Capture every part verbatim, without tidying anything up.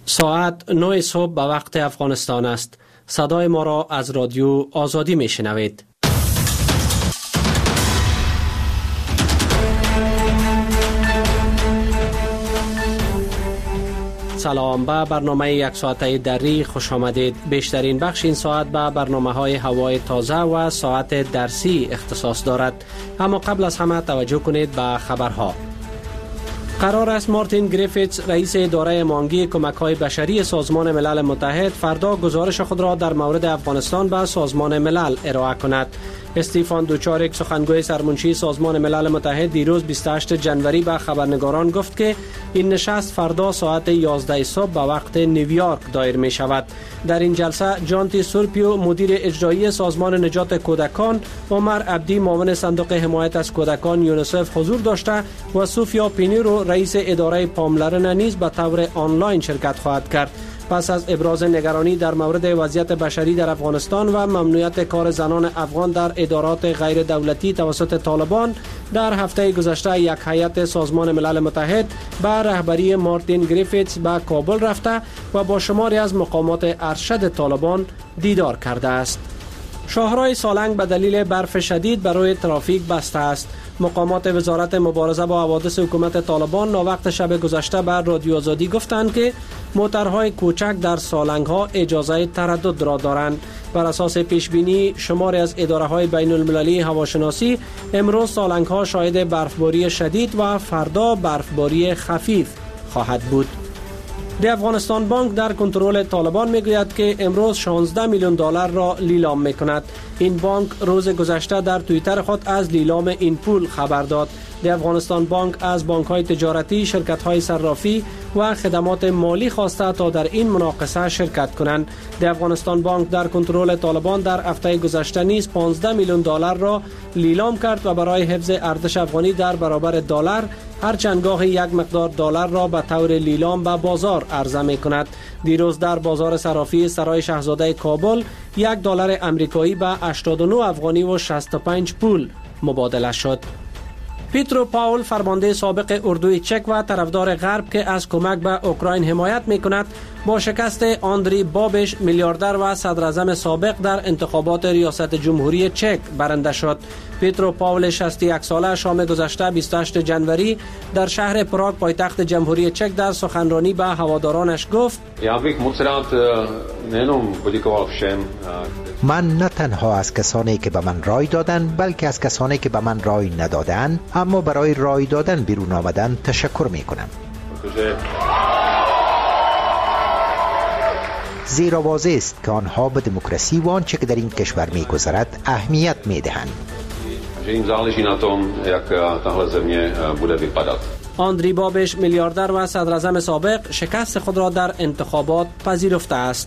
ساعت نه صبح به وقت افغانستان است. صدای ما را از رادیو آزادی می شنوید. سلام، به برنامه یک ساعته دری خوش آمدید. بیشترین بخش این ساعت به برنامه های هوای تازه و ساعت درسی اختصاص دارد. اما قبل از همه توجه کنید به خبرها. قرار است مارتین گریفیتس، رئیس اداره مانگی کمک‌های بشری سازمان ملل متحد، فردا گزارش خود را در مورد افغانستان به سازمان ملل ارائه کند. استیفان دوچاریک، سخنگوی سرمنشی سازمان ملل متحد، دیروز بیست و هشتم ژانویه به خبرنگاران گفت که این نشست فردا ساعت یازده صبح به وقت نیویورک دایر می شود. در این جلسه جانتی سورپیو، مدیر اجرایی سازمان نجات کودکان، عمر عبدی، معاون صندوق حمایت از کودکان یونیسف حضور داشته و سوفیا پینیرو، رئیس اداره پاملرن نیز به طور آنلاین شرکت خواهد کرد. پس از ابراز نگرانی در مورد وضعیت بشری در افغانستان و ممنوعیت کار زنان افغان در ادارات غیر دولتی توسط طالبان، در هفته گذشته یک هیئت سازمان ملل متحد به رهبری مارتین گریفیتس به کابل رفته و با شماری از مقامات ارشد طالبان دیدار کرده است. شاهراه سالنگ به دلیل برف شدید برای ترافیک بسته است. مقامات وزارت مبارزه با حوادث حکومت طالبان ناوقت شب گذشته بر رادیو آزادی گفتند که موترهای کوچک در سالنگ ها اجازه تردد را دارند. بر اساس پیش بینی شماری از اداره های بین المللی هواشناسی، امروز سالنگ ها شاهد برفباری شدید و فردا برفباری خفیف خواهد بود. دی افغانستان بانک در کنترل طالبان میگوید که امروز شانزده میلیون دلار را لیلام میکند. این بانک روز گذشته در توییتر خود از لیلام این پول خبر داد. دی افغانستان بانک از بانک‌های تجارتی، شرکت‌های صرافی و خدمات مالی خواسته تا در این مناقصه شرکت کنند. دی افغانستان بانک در کنترل طالبان در هفته گذشته نیز پانزده میلیون دلار را لیلام کرد و برای حفظ ارزش افغانی در برابر دلار هر چند گاهی یک مقدار دلار را به طور لیلام به بازار عرضه می کند. دیروز در بازار صرافی سرای شاهزاده کابل یک دلار امریکایی به هشتاد و نه افغانی و شصت و پنج پول مبادله شد. پیترو پاول، فرمانده سابق اردوی چک و طرفدار غرب که از کمک به اوکراین حمایت می کند، با شکست آندری بابش، میلیاردر و صدر اعظم سابق، در انتخابات ریاست جمهوری چک برنده شد. پیترو پاول شصت و یک ساله شام گذشته بیست و هشتم ژانویه در شهر پراگ، پایتخت جمهوری چک، در سخنرانی به هوادارانش گفت: من نه تنها از کسانی که به من رای دادند، بلکه از کسانی که به من رای ندادند اما برای رای دادن بیرون آمدن تشکر می کنم. زیرا واضح است که آنها به دموکراسی و آنچه که در این کشور می گذرد اهمیت می دهند. آندری بابش، میلیاردر و صدر اعظم سابق، شکست خود را در انتخابات پذیرفته است.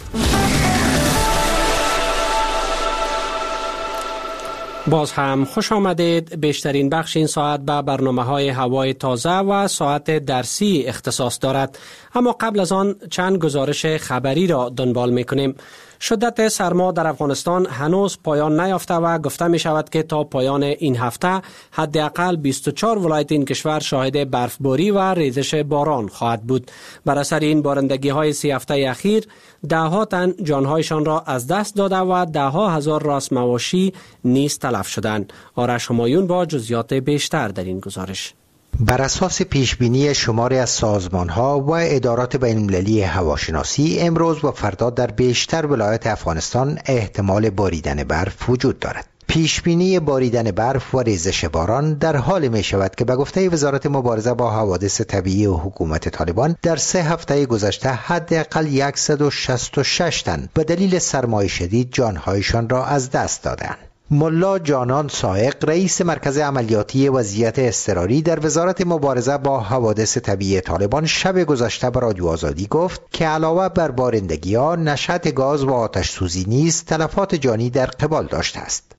باز هم خوش آمدید. بیشترین بخش این ساعت به برنامه های هوای تازه و ساعت درسی اختصاص دارد. اما قبل از آن چند گزارش خبری را دنبال می کنیم. شدت سرما در افغانستان هنوز پایان نیافته و گفته می شود که تا پایان این هفته حداقل بیست و چهار ولایت این کشور شاهد برفباری و ریزش باران خواهد بود. بر اثر این بارندگی های سی هفته اخیر ده ها تن جانهایشان را از دست داده و ده ها هزار راس مواشی نیز تلف شدند. آرش همایون با جزئیات بیشتر در این گزارش. بر اساس پیشبینی شماری از سازمان‌ها و ادارات بین‌المللی هواشناسی، امروز و فردا در بیشتر ولایات افغانستان احتمال باریدن برف وجود دارد. پیشبینی باریدن برف و ریزش باران در حال می شود که به گفته وزارت مبارزه با حوادث طبیعی و حکومت طالبان، در سه هفته گذشته حداقل صد و شصت و شش تن به دلیل سرمای شدید جانهایشان را از دست دادند. ملا جانان سائق، رئیس مرکز عملیاتی وضعیت اضطراری در وزارت مبارزه با حوادث طبیعی طالبان، شب گذشته به رادیو آزادی گفت که علاوه بر بارندگی‌ها، نشأت گاز و آتش سوزی نیز تلفات جانی در قبال داشته است.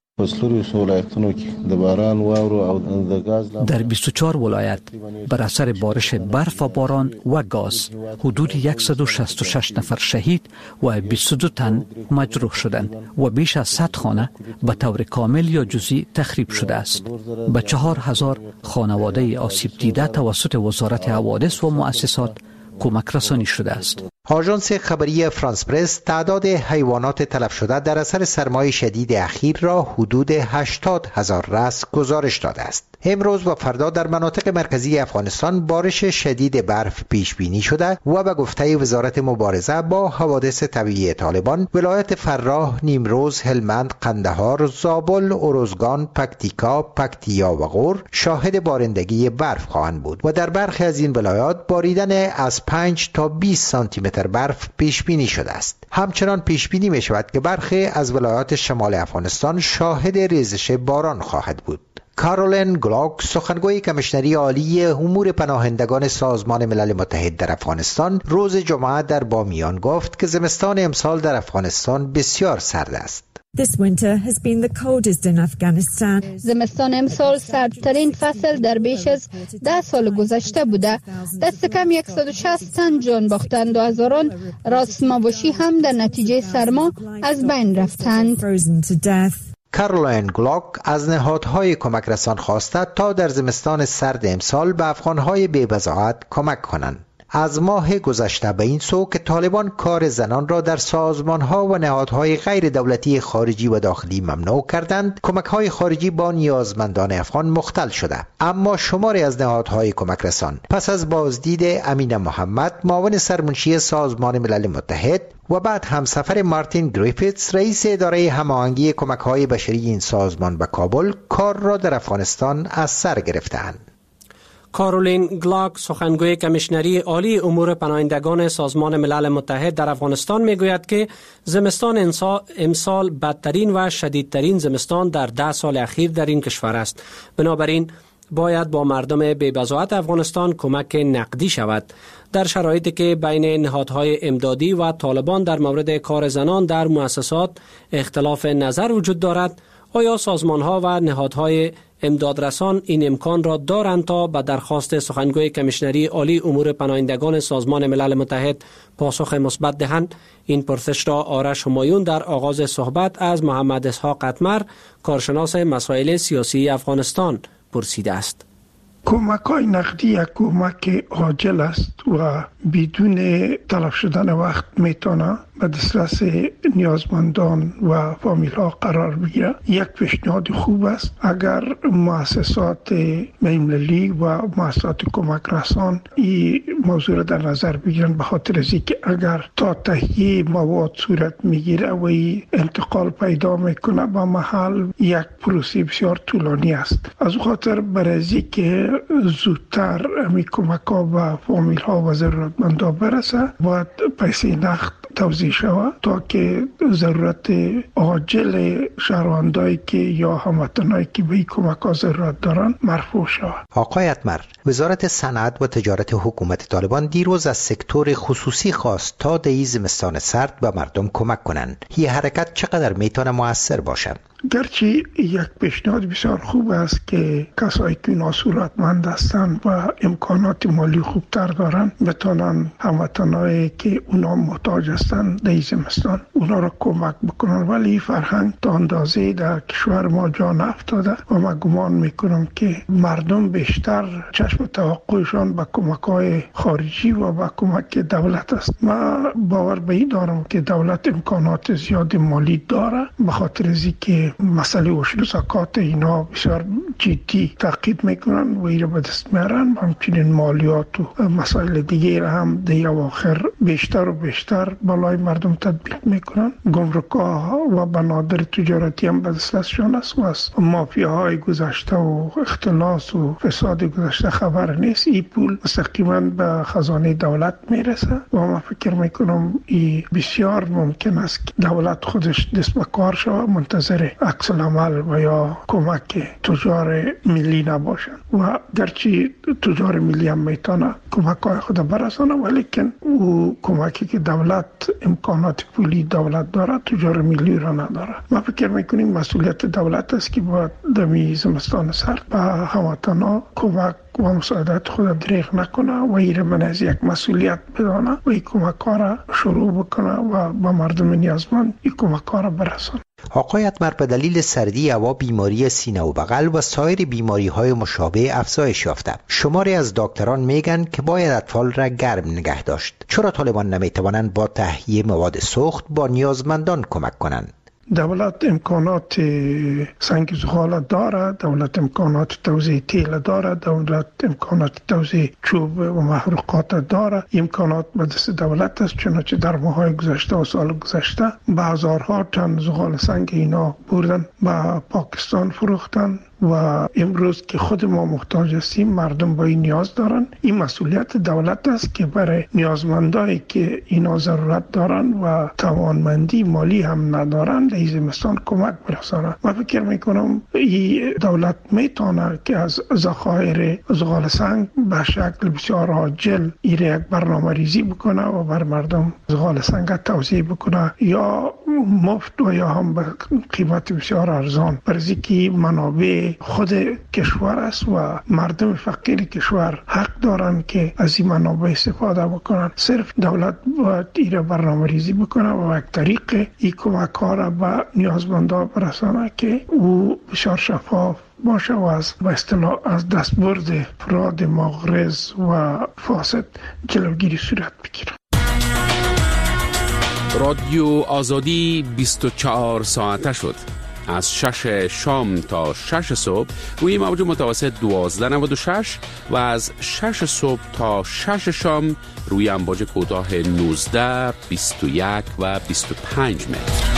در بیست و چهار ولایت بر اثر بارش برف و باران و گاز حدود صد و شصت و شش نفر شهید و بیست و دو تن مجروح شدند و بیش از صد خانه به طور کامل یا جزئی تخریب شده است. به چهار هزار خانواده آسیب دیده توسط وزارت حوادث و مؤسسات کمک رسانی شده است. آژانس خبری فرانس پرس تعداد حیوانات تلف شده در اثر سرمای شدید اخیر را حدود هشتاد هزار رأس گزارش داده است. امروز و فردا در مناطق مرکزی افغانستان بارش شدید برف پیش بینی شده و به گفته وزارت مبارزه با حوادث طبیعی طالبان، ولایت فراه، نیمروز، هلمند، قندهار، زابل، اروزگان، پکتیکا، پکتیا و غور شاهد بارندگی برف خواهند بود و در برخی از این ولایات باریدن از پنج تا بیست سانتی متر برف پیش بینی شده است. همچنان پیش بینی می شود که برخی از ولایات شمال افغانستان شاهد ریزش باران خواهد بود. کارولین گلاک، سخنگوی کمیشنری عالی امور پناهندگان سازمان ملل متحد در افغانستان، روز جمعه در بامیان گفت که زمستان امسال در افغانستان بسیار سرد است. زمستان امسال سردترین فصل در بیش از ده سال گذشته بوده. دست کم صد و شصت تن جان باختند و هزاران راسماوشی هم در نتیجه سرما از بین رفتند. کارولین گلاک از نهادهای کمک رسان خواسته تا در زمستان سرد امسال به افغانهای بی‌بضاعت کمک کنند. از ماه گذشته به این سو که طالبان کار زنان را در سازمانها و نهادهای غیر دولتی خارجی و داخلی ممنوع کردند، کمک‌های خارجی با نیازمندان افغان مختل شده. اما شماری از نهادهای کمک رسان پس از بازدید امین محمد، معاون سرمنشی سازمان ملل متحد و بعد همسفر مارتین گریفیتس، رئیس اداره هماهنگی کمک‌های بشری این سازمان به کابل، کار را در افغانستان از سر گرفتند. کارولین گلاک، سخنگوی کمیشنری عالی امور پناهندگان سازمان ملل متحد در افغانستان، میگوید که زمستان امسال بدترین و شدیدترین زمستان در ده سال اخیر در این کشور است. بنابراین باید با مردم بی‌بضاعت افغانستان کمک نقدی شود. در شرایطی که بین نهادهای امدادی و طالبان در مورد کار زنان در مؤسسات اختلاف نظر وجود دارد، آیا سازمان‌ها و نهادهای امدادرسان این امکان را دارند تا به درخواست سخنگوی کمیشنری عالی امور پناهندگان سازمان ملل متحد پاسخ مثبت دهند؟ این پرسش را آرش همایون در آغاز صحبت از محمد اسحاق قطمر، کارشناس مسائل سیاسی افغانستان، پرسیده است. کمک های نقدی یک کمک عاجل است و بدون تلف شدن وقت میتونه به دسترس نیازمندان و فامیل ها قرار بگیره. یک پیشنهاد خوب است اگر مؤسسات بین‌المللی و مؤسسات کمک رسان این موضوع را در نظر بگیرن، به خاطر از اینکه اگر تا تهیه مواد صورت میگیره و انتقال پیدا میکنه به محل، یک پروسه بسیار طولانی است. از خاطر برای که زودتر می کمک ها و فامیل ها و ضرورتمندا برسه، باید پیسه نقد توزیع شود تا که ضرورت عاجل شهروندایی که یا هموطنایی که به این کمک ها ضرورت دارن مرفوع شود. آقای اتمر، وزارت صنعت و تجارت حکومت طالبان دیروز از سکتور خصوصی خواست تا در این زمستان سرد به مردم کمک کنند. این حرکت چقدر میتونه مؤثر باشه؟ گرچه یک پیشنهاد بسیار خوب است که کسایی که ناصورتمند هستند و امکانات مالی خوبتر دارن بتونن هموطنایی که اونا محتاج هستند در زمستان اونا را کمک بکنن، ولی فرهنگ تا اندازه در کشور ما جا نافتاده و من گمان میکنم که مردم بیشتر چشم توقعشان به کمک‌های خارجی و به کمک دولت است. من باور به این دارم که دولت امکانات زیاد مالی داره، به خاطر از اینکه مسئله وشل زکات اینا بسیار جدی تعقیب میکنن و ایره به دست میارن. همچنین مالیات و مسائل دیگه هم در اواخر بیشتر و بیشتر بالای مردم تطبیق میکنن. گمرک‌ها و بنادر تجارتی هم به دستشان است و از مافیاهای گذشته و اختلاس و فساد گذشته خبر نیست. این پول مستقیما به خزانه دولت میرسه و من فکر میکنم این بسیار ممکن است که دولت خودش دست به کار شود، منتظر عکس العمل و یا کمک تجار ملی نباشن. و گرچه تجار ملی هم میتونه کمک های خود برسانه، ولیکن او کمکی که دولت امکانات پولی دولت داره تجار ملی را نداره. ما فکر میکنیم مسئولیت دولت است که باید دمی زمستان سرد به هموطنان کمک و مساعدت خود دریغ نکنه و ایره من از یک مسئولیت بدانه و این کمک ها را شروع بکنه و با مردم نیازمند این کمک ها را برسانه. آقای اتمر به دلیل سردی هوا، بیماری سینه و بغل و سایر بیماری های مشابه افزایش یافته. شماری از دکتران میگن که باید اطفال را گرم نگه داشت. چرا طالبان نمیتوانند با تهیه مواد سوخت با نیازمندان کمک کنند؟ دولت امکانات سنگ زغال دارد، دولت امکانات توزیع تیل دارد، دولت امکانات توزیع چوب و محروقات دارد. امکانات به دست دولت است، چنانچه در ماهای گذشته و سال گذشته بازارها تن زغال سنگ اینا بردن به پاکستان فروختن و امروز که خود ما محتاج هستیم، مردم با این نیاز دارن. این مسئولیت دولت است که برای نیازمندایی که اینا ضرورت دارن و توانمندی مالی هم ندارن در زمستان کمک برسانه. من فکر میکنم این دولت میتونه که از ذخایر زغال سنگ به شکل بسیار عاجل این یک برنامه ریزی بکنه و بر مردم زغال سنگ توزیع بکنه، یا مفت و یا هم به قیمت بسیار ارزان، برای که منابع خود کشور است و مردم فقیر کشور حق دارن که از این منابع استفاده بکنن. صرف دولت باید این برنامه ریزی بکنه و یک طریق این کمک ها را به نیازمندان برسانه که او بسیار شفاف باشه و از به اصطلاح از دستبرد افراد مغرض و فاسد جلوگیری صورت بگیره. رادیو آزادی بیست و چهار ساعته شد. از شش شام تا شش صبح روی موج متوسط دوازده نود و شش و از شش صبح تا شش شام روی امواج کوتاه نوزده، بیست و یک و بیست و پنج متر.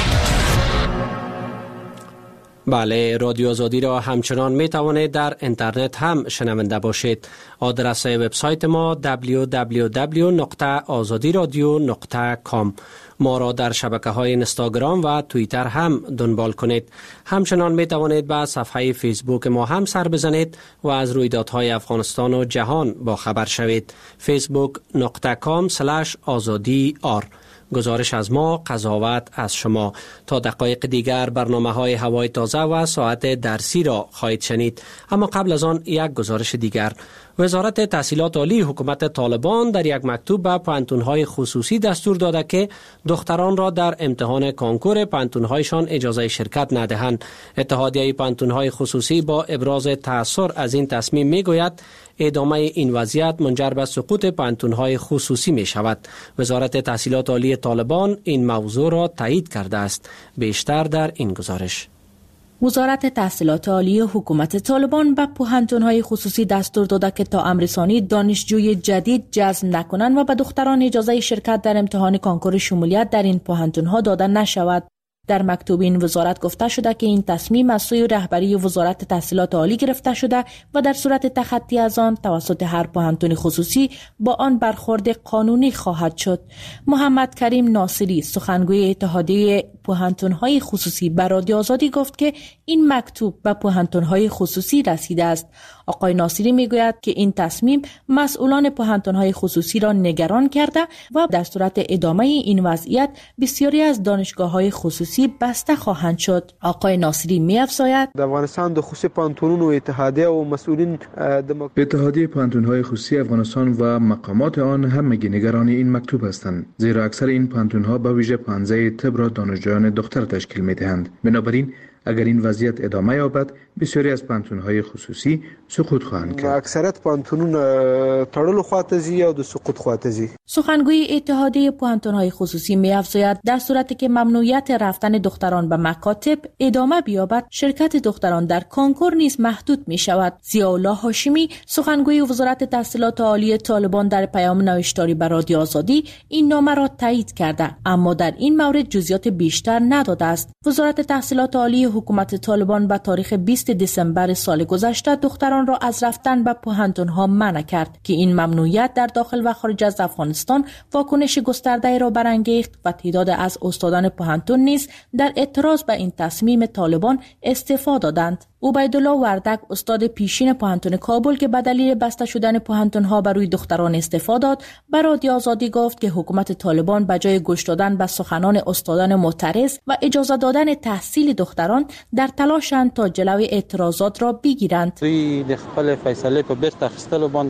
بله، رادیو آزادی را همچنان می توانید در اینترنت هم شنونده باشید. آدرس وبسایت ما دبلیو دبلیو دبلیو نقطه آزادی رادیو نقطه کام. ما را در شبکه های اینستاگرام و توییتر هم دنبال کنید. همچنان می توانید به صفحه فیسبوک ما هم سر بزنید و از رویدادهای افغانستان و جهان با خبر شوید. فیسبوک نقطه کام سلش آزادی آر. گزارش از ما، قضاوت از شما. تا دقایق دیگر برنامه های هوای تازه و ساعت درسی را خواهید شنید. اما قبل از آن یک گزارش دیگر. وزارت تحصیلات عالی حکومت طالبان در یک مکتوب به پانتون‌های خصوصی دستور داده که دختران را در امتحان کانکور پانتون‌هایشان اجازه شرکت ندهند. اتحادیه پانتون‌های خصوصی با ابراز تأثر از این تصمیم می‌گوید ادامه این وضعیت منجر به سقوط پانتون‌های خصوصی می شود. وزارت تحصیلات عالی طالبان این موضوع را تایید کرده است. بیشتر در این گزارش. وزارت تحصیلات عالی حکومت طالبان به پوهنتون‌های خصوصی دستور داده که تا امررسانی دانشجوی جدید جذب نکنند و به دختران اجازه شرکت در امتحان کانکور شمولیت در این پوهنتون‌ها داده نشود. در مکتوب این وزارت گفته شده که این تصمیم از سوی رهبری وزارت تحصیلات عالی گرفته شده و در صورت تخطی از آن توسط هر پوهنتون خصوصی با آن برخورد قانونی خواهد شد. محمد کریم ناصری، سخنگوی اتحادیه پوهنتون‌های خصوصی، به رادیو آزادی گفت که این مکتوب به پوهنتون‌های خصوصی رسیده است. آقای ناصری میگوید که این تصمیم مسئولان پوهنتون‌های خصوصی را نگران کرده و در صورت ادامه این وضعیت بسیاری از دانشگاه‌های خصوصی بسته خواهند شد. آقای ناصری می‌افزاید در افغانستان د خصوصي پوهنتونونو اتحادیه و مسئولین اتحادیه پوهنتون‌های خصوصی افغانستان و مقامات آن همگی نگران این مکتوب هستند، زیرا اکثر این پوهنتون‌ها به ویژه پانزه طب را دانشجویان دختر تشکیل می‌دهند. بنابراین اگر این وضعیت ادامه یابد بسیاری از پانتون‌های خصوصی سقوط خواهند کرد. اکثریت پانتونون تړلو خواته ځي او د سقوط خواته ځي. سخنگوی اتحادیه پوهنتون‌های خصوصی می‌افزاید در صورتی که ممنوعیت رفتن دختران به مکاتب ادامه بیابد، شرکت دختران در کانکور نیز محدود می‌شود. ضیاءالله هاشمی، سخنگوی وزارت تحصیلات عالی طالبان، در پیام نوشتاری به رادیو آزادی این نامه را تایید کرده، اما در این مورد جزئیات بیشتر نداده است. وزارت تحصیلات عالی حکومت طالبان به تاریخ بیست دسامبر سال گذشته دختران را از رفتن به پوهنتون‌ها منع کرد که این ممنوعیت در داخل و خارج از افغانستان واکنش گسترده را برانگیخت و تعداد از استادان پوهنتون نیز در اعتراض به این تصمیم طالبان استعفا دادند. عبیدالله وردک، استاد پیشین پوهنتون کابل که به دلیل بسته شدن پوهنتون‌ها بر روی دختران استعفا داد، به رادیو آزادی گفت که حکومت طالبان به جای گوش دادن به سخنان استادان معترض و اجازه دادن تحصیل دختران در تلاشند تا جلوی اعتراضات را بگیرند. دوی د خپل فیصله په بیرته اخیستلو باندې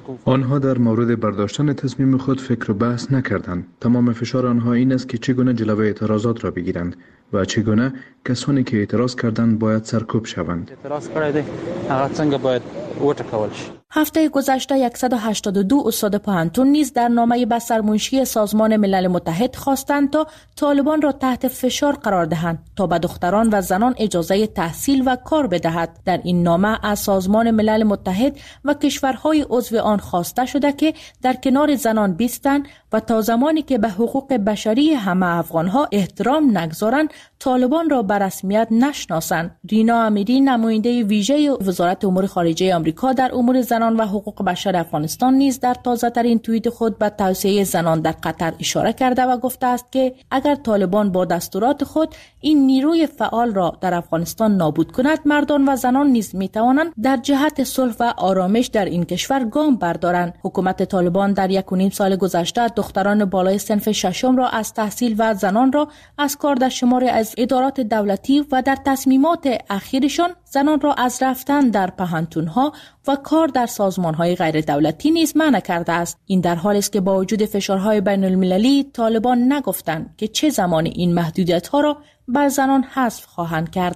آنها در مورد برداشتن تصمیم خود فکر و بحث نکردند. تمام فشار آنها این است که چگونه جلوه اعتراضات را بگیرند و چگونه کسانی که اعتراض کردند باید سرکوب شوند. اعتراض کردند هغه څنګه باید وټکول شي. هفته گذشته صد و هشتاد و دو استاد پوهنتون نیز در نامه به سرمنشی سازمان ملل متحد خواستند تا طالبان را تحت فشار قرار دهند تا به دختران و زنان اجازه تحصیل و کار بدهد. در این نامه از سازمان ملل متحد و کشورهای عضو آن خواسته شده که در کنار زنان بیستند و تا زمانی که به حقوق بشری همه افغانها احترام نگذارند طالبان را به رسمیت نشناسند. رینا امیری نماینده ویژه وزارت امور خارجه آمریکا در امور زنان و حقوق بشر افغانستان نیز در تازه ترین توییت خود به توسعه زنان در قطر اشاره کرده و گفته است که اگر طالبان با دستورات خود این نیروی فعال را در افغانستان نابود کند، مردان و زنان نیز می توانند در جهت صلح و آرامش در این کشور گام بردارند. حکومت طالبان در یک و نیم سال گذشته دختران بالای صنف ششم را از تحصیل و زنان را از کار در شماری از ادارات دولتی و در تصمیمات اخیرشان زنان را از رفتن در پوهنتون‌ها و کار در سازمان‌های غیر دولتی نیز منع کرده است. این در حالی است که با وجود فشارهای بین المللی طالبان نگفتند که چه زمان این محدودیت‌ها را بر زنان حذف خواهند کرد.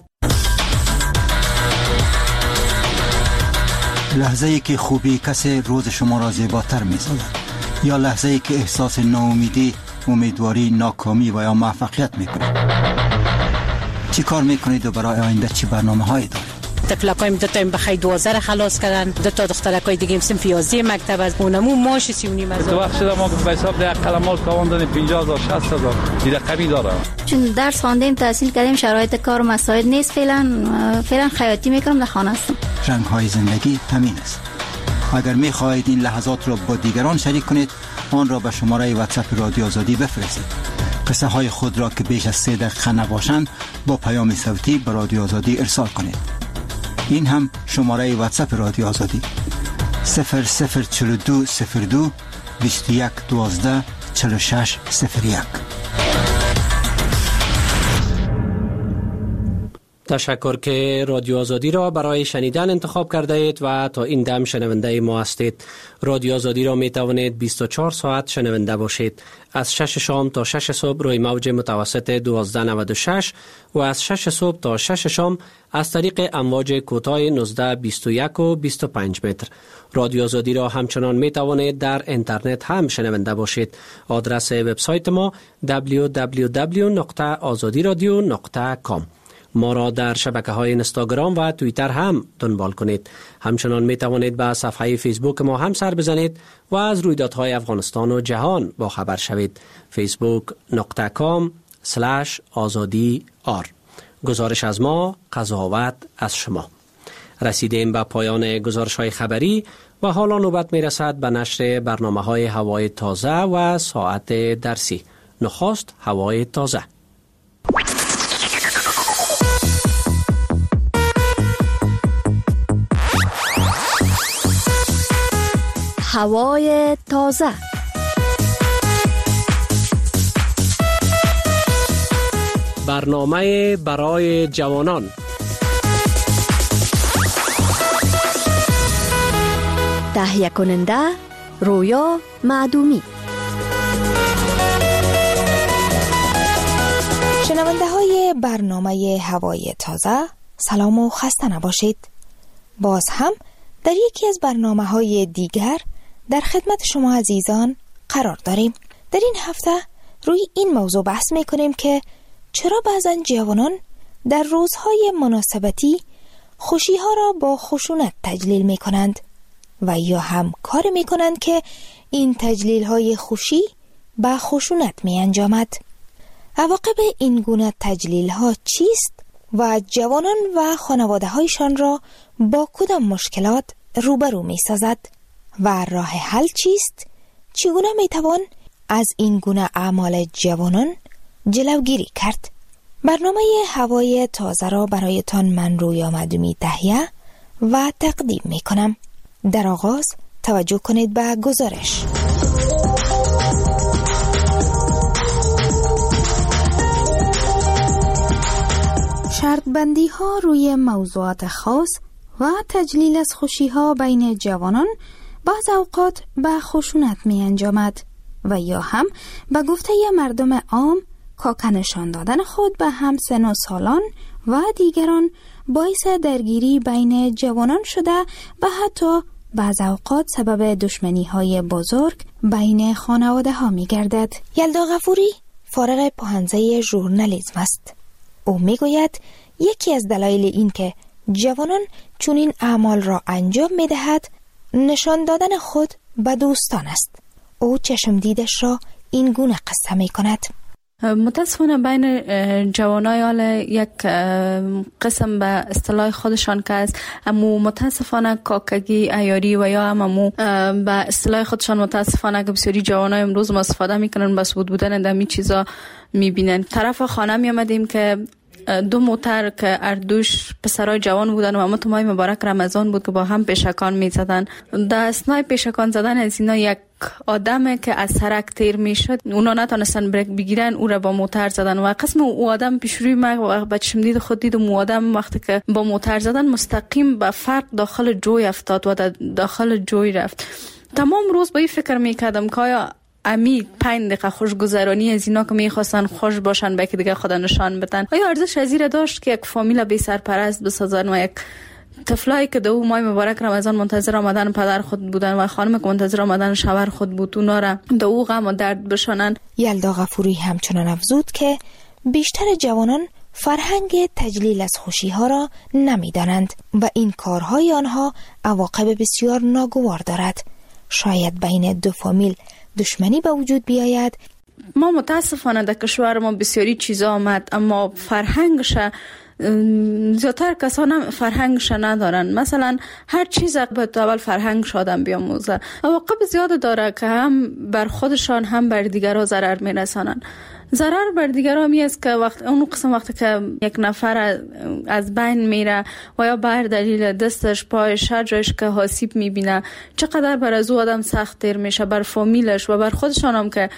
لحظه‌ای که خوبی کسی روز شما را زیباتر می‌سازد یا لحظه‌ای که احساس ناامیدی، امیدواری، ناکامی و یا موفقیت می‌کنید. چی کار می‌کنید و برای آینده چی برنامه‌هایی دارید؟ تفلکایم دو تا بخای دوازده خلاص کردن، دو تا دخترکای دیگه صنف یازده مکتب از اونمو ماش سی و نیم هزار. تو وقت شده ما به حساب ده قلمات کاوندن پنجاه هزار شصت هزار دیگه قبی داره. چون درس خواندیم تحصیل کردیم شرایط کار مساعد نیست، فعلا فعلا خیاطی میکنم در خانه هستم. رنگ‌های زندگی همین است. اگر می‌خواهید این لحظات را با دیگران شریک کنید، آن را به شماره واتساپ رادیو آزادی بفرستید. قصه های خود را که بیش از سه دقیقه نباشند با پیام صوتی به رادیو آزادی ارسال کنید. این هم شماره واتساپ رادیو آزادی صفر صفر چهل و دو صفر دو بیست و یک دوازده چهل و شش صفر یک. تشکر که رادیو آزادی را برای شنیدن انتخاب کرده اید و تا این دم شنونده ما هستید. رادیو آزادی را می توانید بیست و چهار ساعت شنونده باشید. از شش شام تا شش صبح روی موج متوسط دوازده نود و شش و از شش صبح تا شش شام از طریق امواج کوتاه نوزده بیست و یک و بیست و پنج متر. رادیو آزادی را همچنان می توانید در اینترنت هم شنونده باشید. آدرس وبسایت ما دبلیو دبلیو دبلیو نقطه آزادی رادیو نقطه کام. ما را در شبکه های اینستاگرام و توییتر هم دنبال کنید. همچنان می توانید به صفحه فیسبوک ما هم سر بزنید و از رویدادهای افغانستان و جهان با خبر شوید. فیسبوک نقطه کام سلش آزادی آر. گزارش از ما، قضاوت از شما. رسیدیم به پایان گزارش های خبری و حالا نوبت می رسد به نشر برنامه های هوای تازه و ساعت درسی. نخست هوای تازه. هوای تازه. برنامه برای جوانان. تهیه کننده رویا معدومی. شنونده های برنامه هوای تازه، سلام و خسته نباشید. باز هم در یکی از برنامه های دیگر در خدمت شما عزیزان قرار داریم. در این هفته روی این موضوع بحث می کنیم که چرا بعضا جوانان در روزهای مناسبتی خوشی ها را با خشونت تجلیل می کنند و یا هم کار می کنند که این تجلیل های خوشی با خشونت می انجامد. عواقب این گونه تجلیل ها چیست و جوانان و خانواده هایشان را با کدام مشکلات روبرو می سازد و راه حل چیست؟ چگونه می توان از این گونه اعمال جوانان جلوگیری کرد؟ برنامه هوای تازه را برایتان من رویا معدومی تهیه و تقدیم می کنم. در آغاز توجه کنید به گزارش. شرط بندی ها روی موضوعات خاص و تجلیل از خوشی ها بین جوانان بعض اوقات به خشونت می انجامد و یا هم به گفته مردم عام کاک نشان دادن خود به هم سن و سالان و دیگران باعث درگیری بین جوانان شده و حتی بعض اوقات سبب دشمنی های بزرگ بین خانواده ها می گردد. یلدا غفوری فارغ پوهنځی ژورنالیسم است. او می گوید یکی از دلایل این که جوانان چنین اعمال را انجام می دهد نشان دادن خود به دوستان است. او چشم دیدش را این گونه قصه می کند. متاسفانه بین جوانای حال یک قسم به اصطلاح خودشان که است، اما متاسفانه کاکگی عیاری و یا هم امو به اصطلاح خودشان متاسفانه که بسیاری جوانای امروز ما استفاده میکنن بس بود بودن دمی چیزا میبینن. طرف خانه می آمدیم که دو موتر که اردوش پسرای جوان بودن و اما تو ماه مبارک رمضان بود که با هم پیشکان میزدن. در اثنای پیشکان زدن از اینا یک آدم که از سرک تیر میشد، اونا نتونستن بریک بگیرن، او را با موتر زدن و قسم او آدم پیش روی ما با چشم دید خود دید و آدم وقتی که با موتر زدن مستقیم به فرق داخل جوی افتاد و داخل جوی رفت. تمام روز با این فکر میکردم که آیا امی پنج دقیقه خوشگذرانی از اینا که میخواستن خوش باشن به که دیگه خدا نشان بدن، آیا ارزش از این داشت که یک فامیل بی سرپرست بسازن و یک طفلایی که دو ماه مبارک رمضان منتظر آمدن پدر خود بودن و خانم که منتظر آمدن شوهر خود بود اونا را دو غم و درد بشانن؟ یلدا غفوری همچنان افزود که بیشتر جوانان فرهنگ تجلیل از خوشی ها را نمیدانند و این کارهای آنها عواقب بسیار ناگوار دارد. شاید بین دو فامیل دشمنی به وجود بیاید. ما متاسفانه در کشور ما بسیاری چیزا آمد اما فرهنگش زیادتر کسان فرهنگش ندارن. مثلا هر چیز باید اول فرهنگش آدم بیاموزه. عواقب زیاد داره که هم بر خودشان هم بر دیگران ضرر میرسانن. ضرر بر دیگران می است که وقت اون قسم وقتی که یک نفر از بین میره و یا بر دلیل دستش پایش هر جایش که آسیب میبینه چقدر بر از او آدم سخت تیر میشه، بر فامیلش و بر خودشان هم که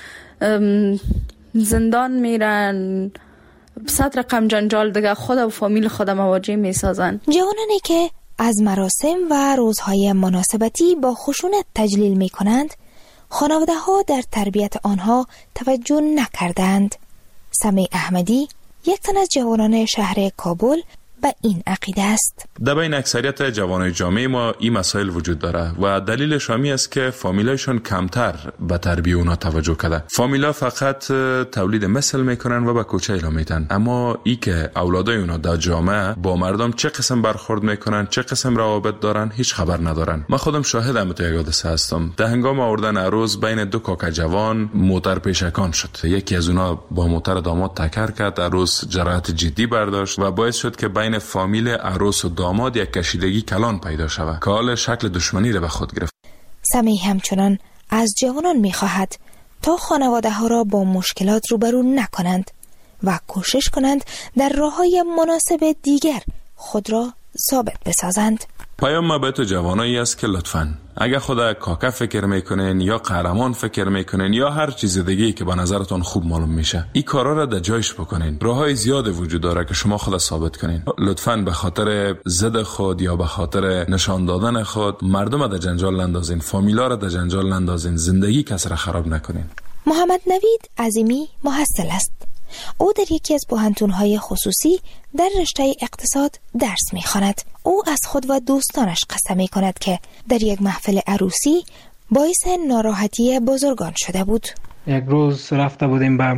زندان میرن، صد رقم جنجال دیگه خود و فامیل خود مواجه میسازن. جوانانی که از مراسم و روزهای مناسبتی با خشونت تجلیل میکنند خانواده ها در تربیت آنها توجه نکردند. سمیع احمدی یک تن از جوانان شهر کابل به این عقیده است. در بین اکثریت جوانای جامعه ما این مسائل وجود داره و دلیلش همی است که فامیلایشون کمتر به تربیت اونا توجه کرده. فامیلا فقط تولید مثل میکنن و به کوچه اعلام میتن، اما ای که اولادای اونا در جامعه با مردم چه قسم برخورد میکنن، چه قسم روابط دارن، هیچ خبر ندارن. من خودم شاهدم تو یک حادثه هستم. در هنگام آوردن عروس بین دو کاک جوان موتر پیشکان شد. یکی از اونا با موتر داماد تکر کرد، عروس جراحت جدی برداشت و باعث شد که بین فامیل عروس و داماد یک کشیدگی کلان پیدا شود که حال شکل دشمنی را به خود گرفت. سمیع همچنان از جوانان می‌خواهد تا خانواده ها را با مشکلات روبرو نکنند و کوشش کنند در راه‌های مناسب دیگر خود را ثابت بسازند. پیام ما به تو جوانایی است که لطفاً اگر خدا کاکا فکر میکنین یا قهرمان فکر میکنین یا هر چیز دیگه‌ای که به نظرتون خوب معلوم میشه، این کارا را در جایش بکنین. راههای زیاد وجود داره که شما خود ثابت کنین. لطفاً به خاطر ضد خود یا به خاطر نشان دادن خود مردم را در جنجال نندازین، فامیلا را در جنجال نندازین، زندگی کس را خراب نکنین. محمد نوید عظیمی محصل است. او در یکی از پوهنتون‌های خصوصی در رشته اقتصاد درس می‌خواند. او از خود و دوستانش قصه می‌کند که در یک محفل عروسی باعث ناراحتی بزرگان شده بود. یک روز رفته بودیم به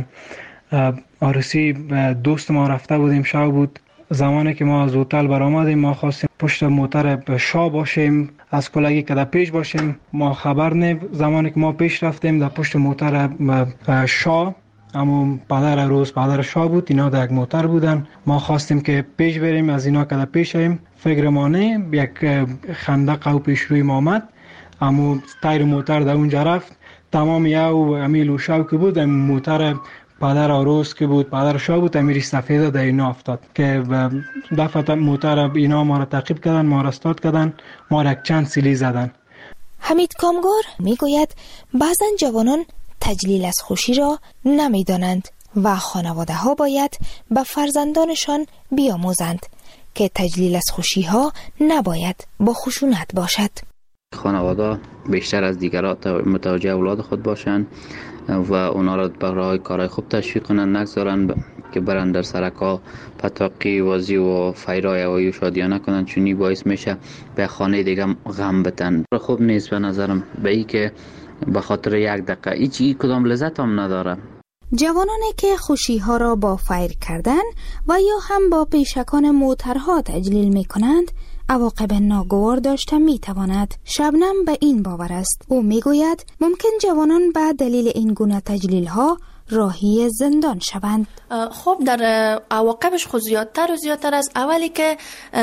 عروسی دوست ما، رفته بودیم شب بود. زمانی که ما از هتل برآمدیم ما خواستیم پشت موتر شاه باشیم، از کلاگی که در پیش باشیم. ما خبر نه، زمانی که ما پیش رفتیم در پشت موتر شاه، اما پدر عروس پدر شاه بود، اینا در یک موتر بودن. ما خواستیم که پیش بریم، از اینا که در پیش شیم فکر ما نه یک خندق او پیش روی ما آمد، اما تایر موتر در اونجا رفت. تمام یاو امیلو شاو که بود موتر پدر عروس که بود پدر شاه بود امیر سفید در اینا افتاد که دفعه موتر اینا ما را تعقیب کردن، ما را استارت کردن، ما را یک چند سیلی زدن. حمید کامگار میگوید بعضا جوانان تجلیل از خوشی را نمیدانند و خانواده ها باید به فرزندانشان بیاموزند که تجلیل از خوشی ها نباید با خشونت باشد. خانواده بیشتر از دیگران متوجه اولاد خود باشند و اونا را برای کارهای خوب تشویق کنند، نگذارن که برن در سرکا پتاقی وازی و فیرای هوایی و شادیانه کنند، چونی باعث میشه به خانه دیگه غم بتن. خوب نیست به نظرم، به ای که به خاطر یک دقیقه هیچ کدام لذت هم نداره. جوانانی که خوشی ها را با فیر کردن و یا هم با پیشکان موترها تجلیل می کنند عواقب ناگوار داشته می تواند. شبنم به این باور است. او می گوید ممکن جوانان به دلیل این گونه تجلیل ها راهی زندان شوند. خب در عواقبش خود زیادتر و زیادتر است. اولی که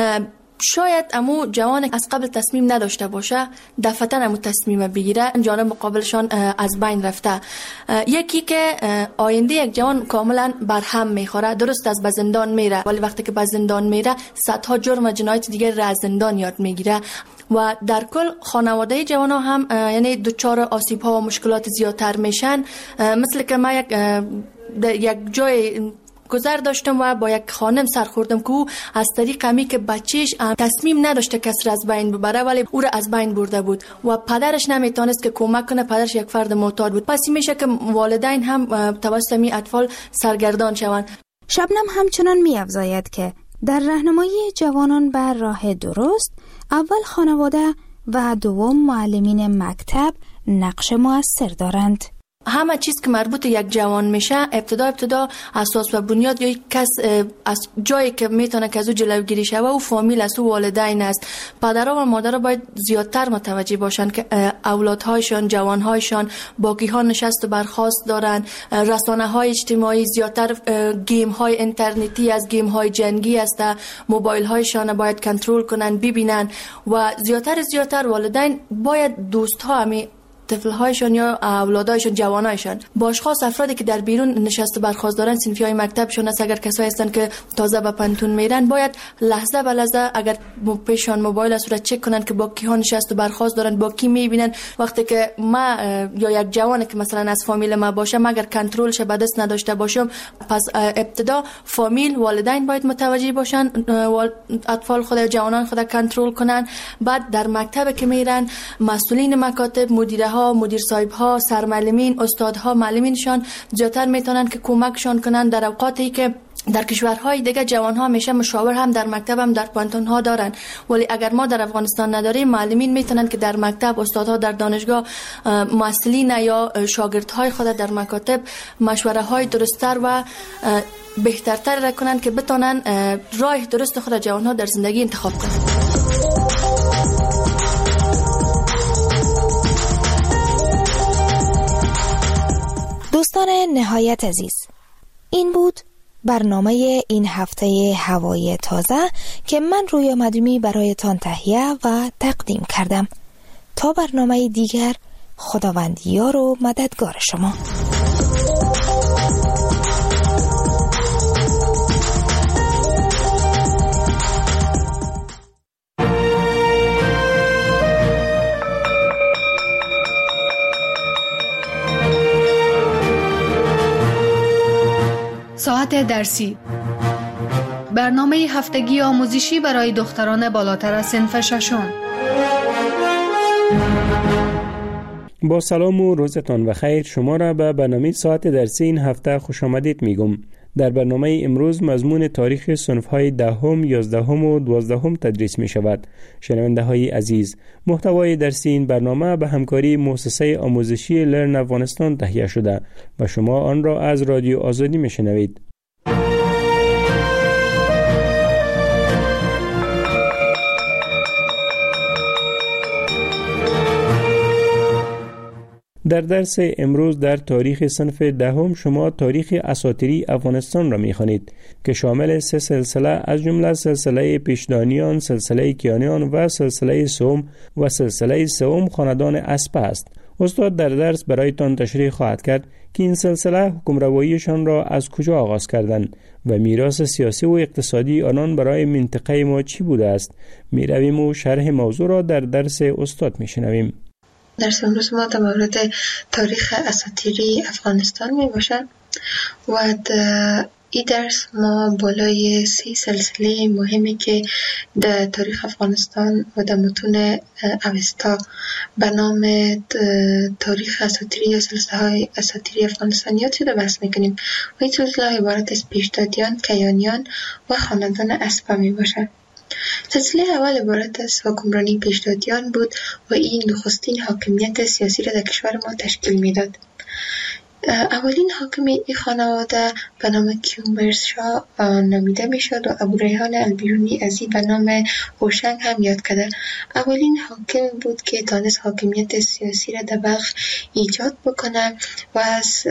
شاید امو جوان از قبل تصمیم نداشته باشه دفعتاً امو تصمیم بگیره، جانب مقابلشان از بین رفته. یکی که آینده یک جوان کاملا برهم میخوره، درست از به زندان میره ولی وقتی که به زندان میره صدها جرم و جنایت دیگه را از زندان یاد میگیره و در کل خانواده جوان ها هم یعنی دچار آسیب ها و مشکلات زیادتر میشن. مثل که ما یک یک جای گذر داشتم و با یک خانم سر خوردم که او از طریق همی که بچهش تصمیم نداشته کسی را از بین ببره ولی او را از بین برده بود و پدرش نمیتونست که کمک کنه، پدرش یک فرد معتاد بود. پس میشه که والدین هم توسط می اطفال سرگردان شوند. شبنم همچنان می‌افزاید که در راهنمایی جوانان بر راه درست اول خانواده و دوم معلمین مکتب نقش مؤثر دارند. همه چیز که مربوط یک جوان میشه ابتدا ابتدا اساس و بنیاد یا کس از جایی که میتونه که از او جلوگیری شه و او فامیل است، او والدین است. پدرها و مادرها باید زیادتر متوجه باشن که اولادهایشان، جوانهایشان باقی ها نشست و برخاست دارن. رسانه های اجتماعی زیادتر، گیم های اینترنتی از گیم های جنگی است، موبایل هایشان باید کنترل کنن ببینن و زیادتر زیادتر والدین باید دوست ها همی طفل‌هایشان یا اولادایشان، جوانایشان با اشخاص افرادی که در بیرون نشسته برخاست دارن، صنفی‌های مکتبشون است، اگر کسایی هستن که تازه به پنتون میرن باید لحظه به لحظه اگر پیشان موبایل است را چک کنن که با کی ها نشسته برخاست دارن، با کی میبینن. وقتی که ما یا یک جوانی که مثلا از فامیل ما باشه اگر کنترلش به دست نداشته باشم، پس ابتدا فامیل، والدین باید متوجه باشن، اطفال خود و جوانان خود کنترل کنن. بعد در مکتب که میرن مسئولین مکاتب، مدیر ها، مدیر صاحب ها، سرمعلمین، استادها، معلمینشان زیادتر میتونن که کمکشان کنن در اوقاتی که در کشورهای دیگه جوان ها میشه مشاور هم در مکتب هم در پانتون ها دارن، ولی اگر ما در افغانستان نداریم معلمین میتونن که در مکتب، استادها در دانشگاه، مسئولین یا شاگردهای خود در مکاتب مشوره های درست‌تر و بهترتر را کنن که بتونن راه درست خود جوان ها در زندگی انتخاب کنن. دوستان نهایت عزیز، این بود برنامه این هفته هوای تازه که من رویا مدومی برایتان تهیه و تقدیم کردم. تا برنامه دیگر، خداوند یار و مددگار شما. ساعت درسی، برنامه هفتگی آموزشی برای دختران بالاتر از صنف ششم. با سلام و روزتان بخیر. شما را به برنامه ساعت درسی این هفته خوش آمدید میگم. در برنامه امروز مضمون تاریخ صنف‌های دهم، یازدهم و دوازدهم تدریس می شود. شنونده های عزیز، محتوای درسی این برنامه به همکاری مؤسسه آموزشی لرن افغانستان تهیه شده و شما آن را از رادیو آزادی می شنوید. در درس امروز در تاریخ صنف دهم شما تاریخ اساطیری افغانستان را می‌خوانید که شامل سه سلسله از جمله سلسله پیشدانیان، سلسله کیانیان و سلسله سوم و سلسله سوم خاندان اسپه است. استاد در درس برایتان تشریح خواهد کرد که این سلسله حکمرواییشان را از کجا آغاز کردند و میراث سیاسی و اقتصادی آنان برای منطقه ما چی بوده است. می‌رویم و شرح موضوع را در درس استاد می‌شنویم. درس امروز ما در مورد تاریخ اساطیری افغانستان می باشد و این درس ما بالای سی سلسله مهمی که در تاریخ افغانستان و در متون اوستا به نام تاریخ اساطیری یا سلسله های اساطیری افغانستان یاد شده بحث میکنیم و این سلسله های عبارت از پیشدادیان، کیانیان و خاندان اسپا می باشد. سلسله اول عبارت از حکمرانی پیشدادیان بود و این نخستین حاکمیت سیاسی را در کشور ما تشکیل میداد. اولین حاکم این خانواده به نام کیومرث نامیده می شد و ابو ریحان البیرونی از این به نام هوشنگ هم یاد کرده. اولین حاکم بود که تانست حاکمیت سیاسی را در بلخ ایجاد بکنه و از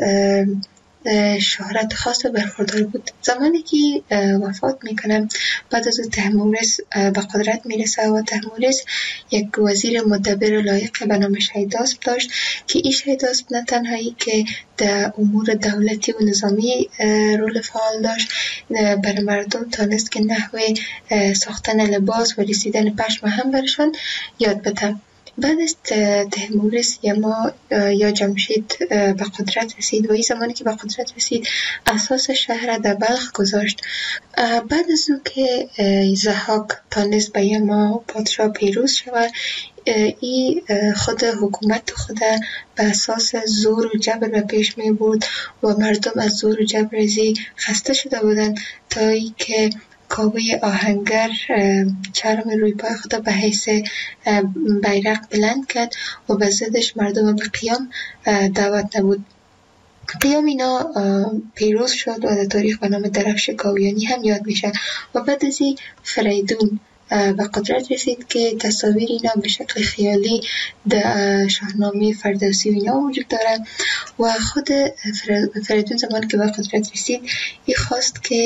شهرت خاص برخوردار بود. زمانی که وفات میکنه بعد از تحمورس به قدرت میرسه و تحمورس یک وزیر مدبر لایق به نام شیداسپ داشت که این شیداسپ نه تنهایی که در امور دولتی و نظامی رول فعال داشت، بر مردم تانست که نحوه ساختن لباس و رسیدن پشم هم برشان یاد بده. بعد از تحمورس یما یا جمشید به قدرت رسید و این زمانی که به قدرت رسید اساس شهر در بلخ گذاشت. بعد از او که ضحاک تانست به یما پادشاه پیروز شود، ای خود حکومت خود به اساس زور و جبر به پیش می برد و مردم از زور و جبر ازی خسته شده بودند تا ای که کابه آهنگر چرم روی پای خود به حیث بیرق بلند کرد و به ضدش مردم به قیام دعوت نمود. قیام اینا پیروز شد و در تاریخ به نام درفش کاویانی هم یاد میشه و بعد از این فریدون به قدرت رسید که تصاویر اینا به شکل خیالی در شاهنامه فردوسی و اینا وجود دارن و خود فریدون زمان که به قدرت رسید ای خواست که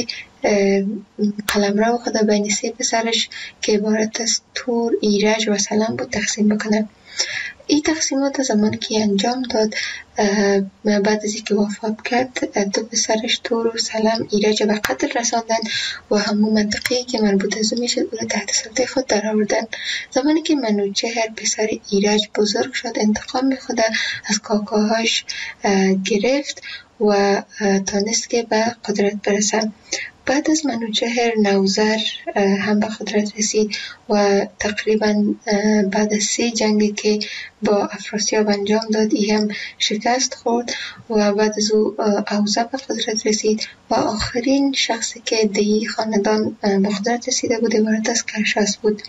قلمرو خود بین سه پسرش که عبارت از تور، ایرج و سلم بود تقسیم بکنه. این تقسیمات زمانی که انجام داد بعد از اینکه وفات کرد دو پسرش تور و سلم ایرج به قتل رساندن و همون منطقه‌ای که مربوط از او میشد او را تحت سلطه خود در آوردن. زمانی که منوچهر پسر ایرج بزرگ شد انتقام خود از کاکاهاش گرفت و تانست که به قدرت برسه. بعد از منوچهر نوذر هم به قدرت رسید و تقریبا بعد از سه جنگی که با افراسیاب انجام داد ای هم شکست خورد و بعد از او اوزه به قدرت رسید و آخرین شخصی که دی خاندان به قدرت رسیده بود عبارت از کرشاس بود.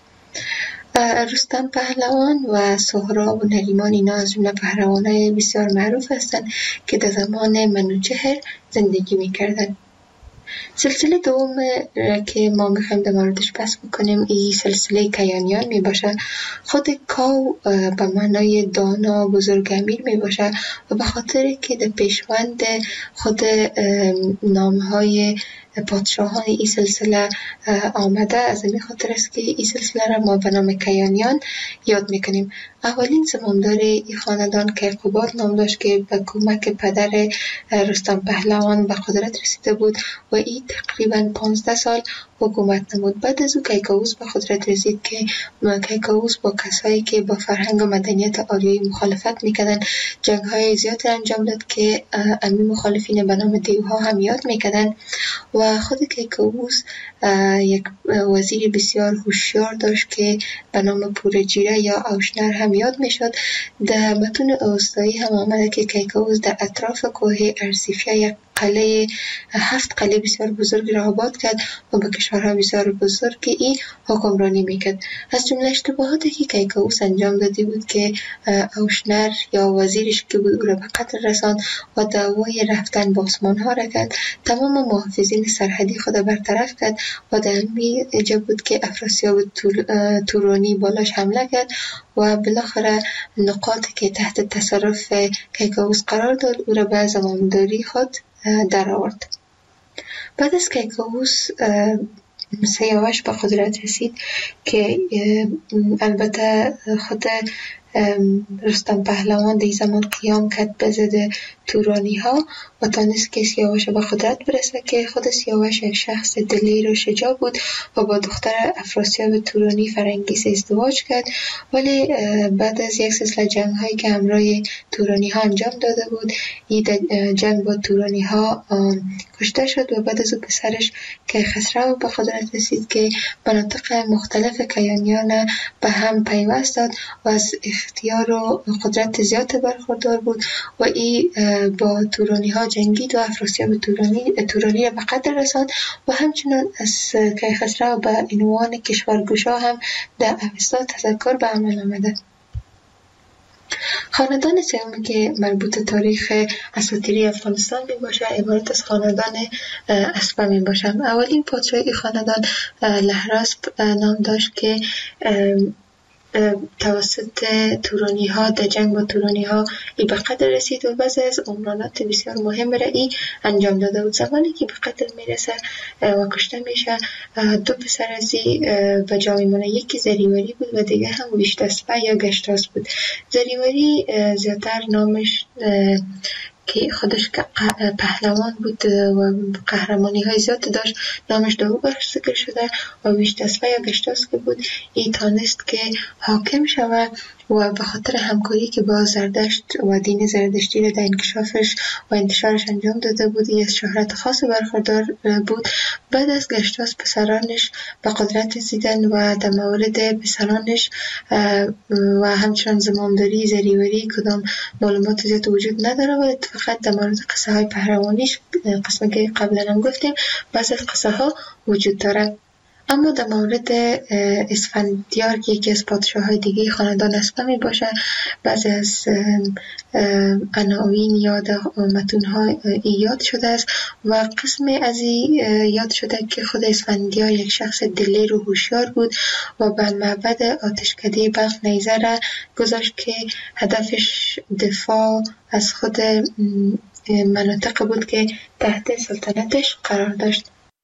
رستم پهلوان و سهراب و نریمان اینا از جمله پهلوانای بسیار معروف هستند که در زمان منوچهر زندگی می‌کردند. سلسله دوم که ما میخوایم در موردش بحث بکنیم این سلسله کیانیان می باشه. خود کاو به معنای دانا بزرگ امیر می باشه و به خاطر که در پیشوند خود نامهای پادشاهان این سلسله آمده از این خاطر است که این سلسله را ما به نام کیانیان یاد میکنیم. اولین زمامدار این خاندان کیقوباد نام داشت که به کمک پدر رستم پهلوان به قدرت رسیده بود و این تقریبا پانزده سال حکومت نمود. بعد از او کیکاووس به قدرت رسید که کیکاووس با کسایی که با فرهنگ و مدنیت آریایی مخالفت میکردن جنگ های زیاد انجام داد که امی مخالفین به نام دیوها هم یاد میکردن و خود کیکاووس یک وزیر بسیار هوشیار داشت که به نام پورجیره یا اوشنر هم یاد میشد. در متون اوستایی هم آمده که کیکاووس در اطراف کوه ارسیفیا یک قلعه هفت قلعه بسیار بزرگ را آباد کرد و به کشورها بسیار بزرگ این حکمرانی میکرد. از جمله اشتباهاتی که کیکاووس انجام دادی بود که اوشنر یا وزیرش که بود او را به قتل رساند و دعوای رفتن به عثمان ها را کرد. تمام محافظین سرحدی خود برطرف کرد و در همین جا بود که افراسیاب تورانی بالاش حمله کرد و بالاخره نقاطی که تحت تصرف کیکاووس قرار داد او را به زمامداری خود در آورد. بعد از کیکاووس سیاوش به قدرت رسید که البته خود رستم پهلوان در زمان قیام کرد به ضد تورانی ها و تانست که سیاوش به قدرت برسه که خود سیاوش یک شخص دلیر و شجاع بود و با دختر افراسیاب تورانی فرنگیس ازدواج کرد، ولی بعد از یک سلسله جنگ هایی که همراه تورانی ها انجام داده بود، این جنگ با تورانی ها کشته شد و بعد از او پسرش کیخسرو به قدرت رسید که مناطق مختلف کیانیان به هم پیوست داد و از اختیار و قدرت زیاد برخوردار بود و این با تورانی ها جنگید و افراسیاب تورانی تورانی را به قتل رساند و همچنان از کیخسرو به عنوان کشورگشا هم در اوستا تذکر به عمل آمده. خاندان سومی که مربوط تاریخ اساطیری افغانستان می باشه عبارت از خاندان اسپه می باشه. اولین پادشاه این خاندان لهراسپ نام داشت که توسط تورانی ها در جنگ با تورانی ها ای به قتل رسید و بعضی از عمرانات بسیار مهم را ای انجام داده بود. زمانی که به قتل میرسه و کشته میشه، دو پسر از ای به جا میمونه، یکی زریوری بود و دیگه هم ویشتاسپه یا گشتاس بود. زریوری زیادتر نامش که خودش پهلوان بود و قهرمانی های زیاد داشت، نامش دو بخش ذکر شده و ویشتاسپه یا گشتاس که بود ای تانست که حاکم شود و به خاطر همکاری که با زردشت و دین زردشتی را در انکشافش و انتشارش انجام داده بود ای از شهرت خاص برخوردار بود. بعد از گشتاس پسرانش به قدرت رسیدن و در مورد پسرانش و همچنان زمامداری زریوری کدام معلومات زیاد وجود نداره و فقط در مورد قصه های پهلوانیش قسمه که قبلا هم گفتیم بعض از قصه ها وجود داره. اما در مورد اسفندیار که یکی از پادشاه های دیگه خاندان اسپه می باشه، بعضی از عناوین یا متون ها یاد شده است و قسم از یاد شده که خود اسفندیار یک شخص دلیر و هوشیار بود و به معبد آتشکده بلخ نیزه را گذاشت که هدفش دفاع از خود مناطق بود که تحت سلطنتش قرار داشت.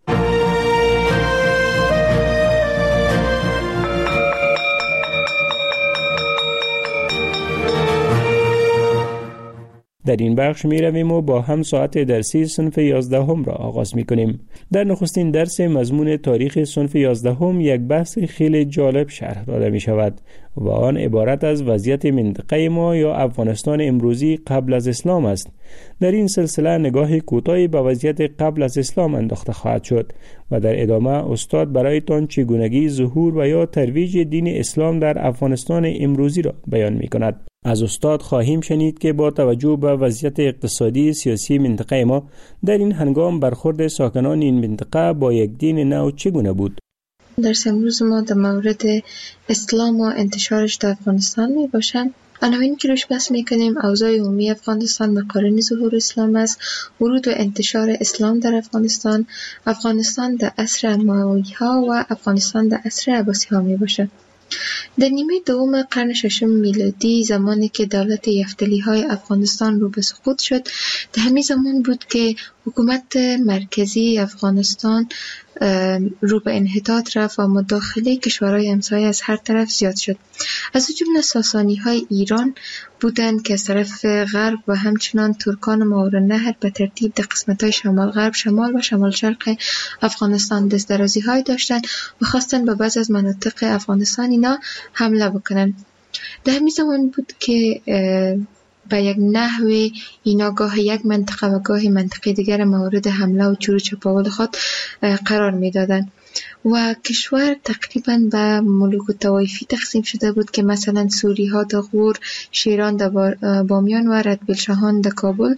در این بخش می رویم و با هم ساعت درسی صنف یازدهم را آغاز می کنیم. در نخستین درس مضمون تاریخ صنف یازدهم یک بحث خیلی جالب شرح داده می شود و آن عبارت از وضعیت منطقه ما یا افغانستان امروزی قبل از اسلام است. در این سلسله نگاه کوتاهی به وضعیت قبل از اسلام انداخته خواهد شد و در ادامه استاد برایتان چگونگی ظهور و یا ترویج دین اسلام در افغانستان امروزی را بیان می کند. از استاد خواهیم شنید که با توجه به وضعیت اقتصادی سیاسی منطقه ما در این هنگام برخورد ساکنان این منطقه با یک دین نو چگونه بود. درس امروز ما در مورد اسلام و انتشارش در افغانستان می باشم. عناوین که روش بحث میکنیم اوضاع عمومی افغانستان مقارن ظهور اسلام است، ورود و انتشار اسلام در افغانستان، افغانستان در عصر اموی ها و افغانستان در عصر عباسی ها می باشه. در نیمه دوم قرن ششم میلادی، زمانی که دولت یفتلی های افغانستان رو به سقوط شد، در همین زمان بود که حکومت مرکزی افغانستان رو به انحطاط رفت و مداخله کشورهای همسایه از هر طرف زیاد شد. از جمله ساسانی های ایران بودند که از طرف غرب و همچنان ترکان ماورالنهر به ترتیب در قسمت‌های شمال غرب، شمال و شمال شرق افغانستان دست درازی های داشتند و خواستند به بعض از مناطق افغانستان اینا حمله بکنند. در همین زمان بود که به یک نحوی اینا گاه یک منطقه و گاه منطقه دیگر مورد حمله و چور و چپاول خود قرار می دادن و کشور تقریبا به ملوک و طوایفی تقسیم شده بود که مثلا سوری ها در غور، شیران در بامیان و ردبیلشاهان در کابل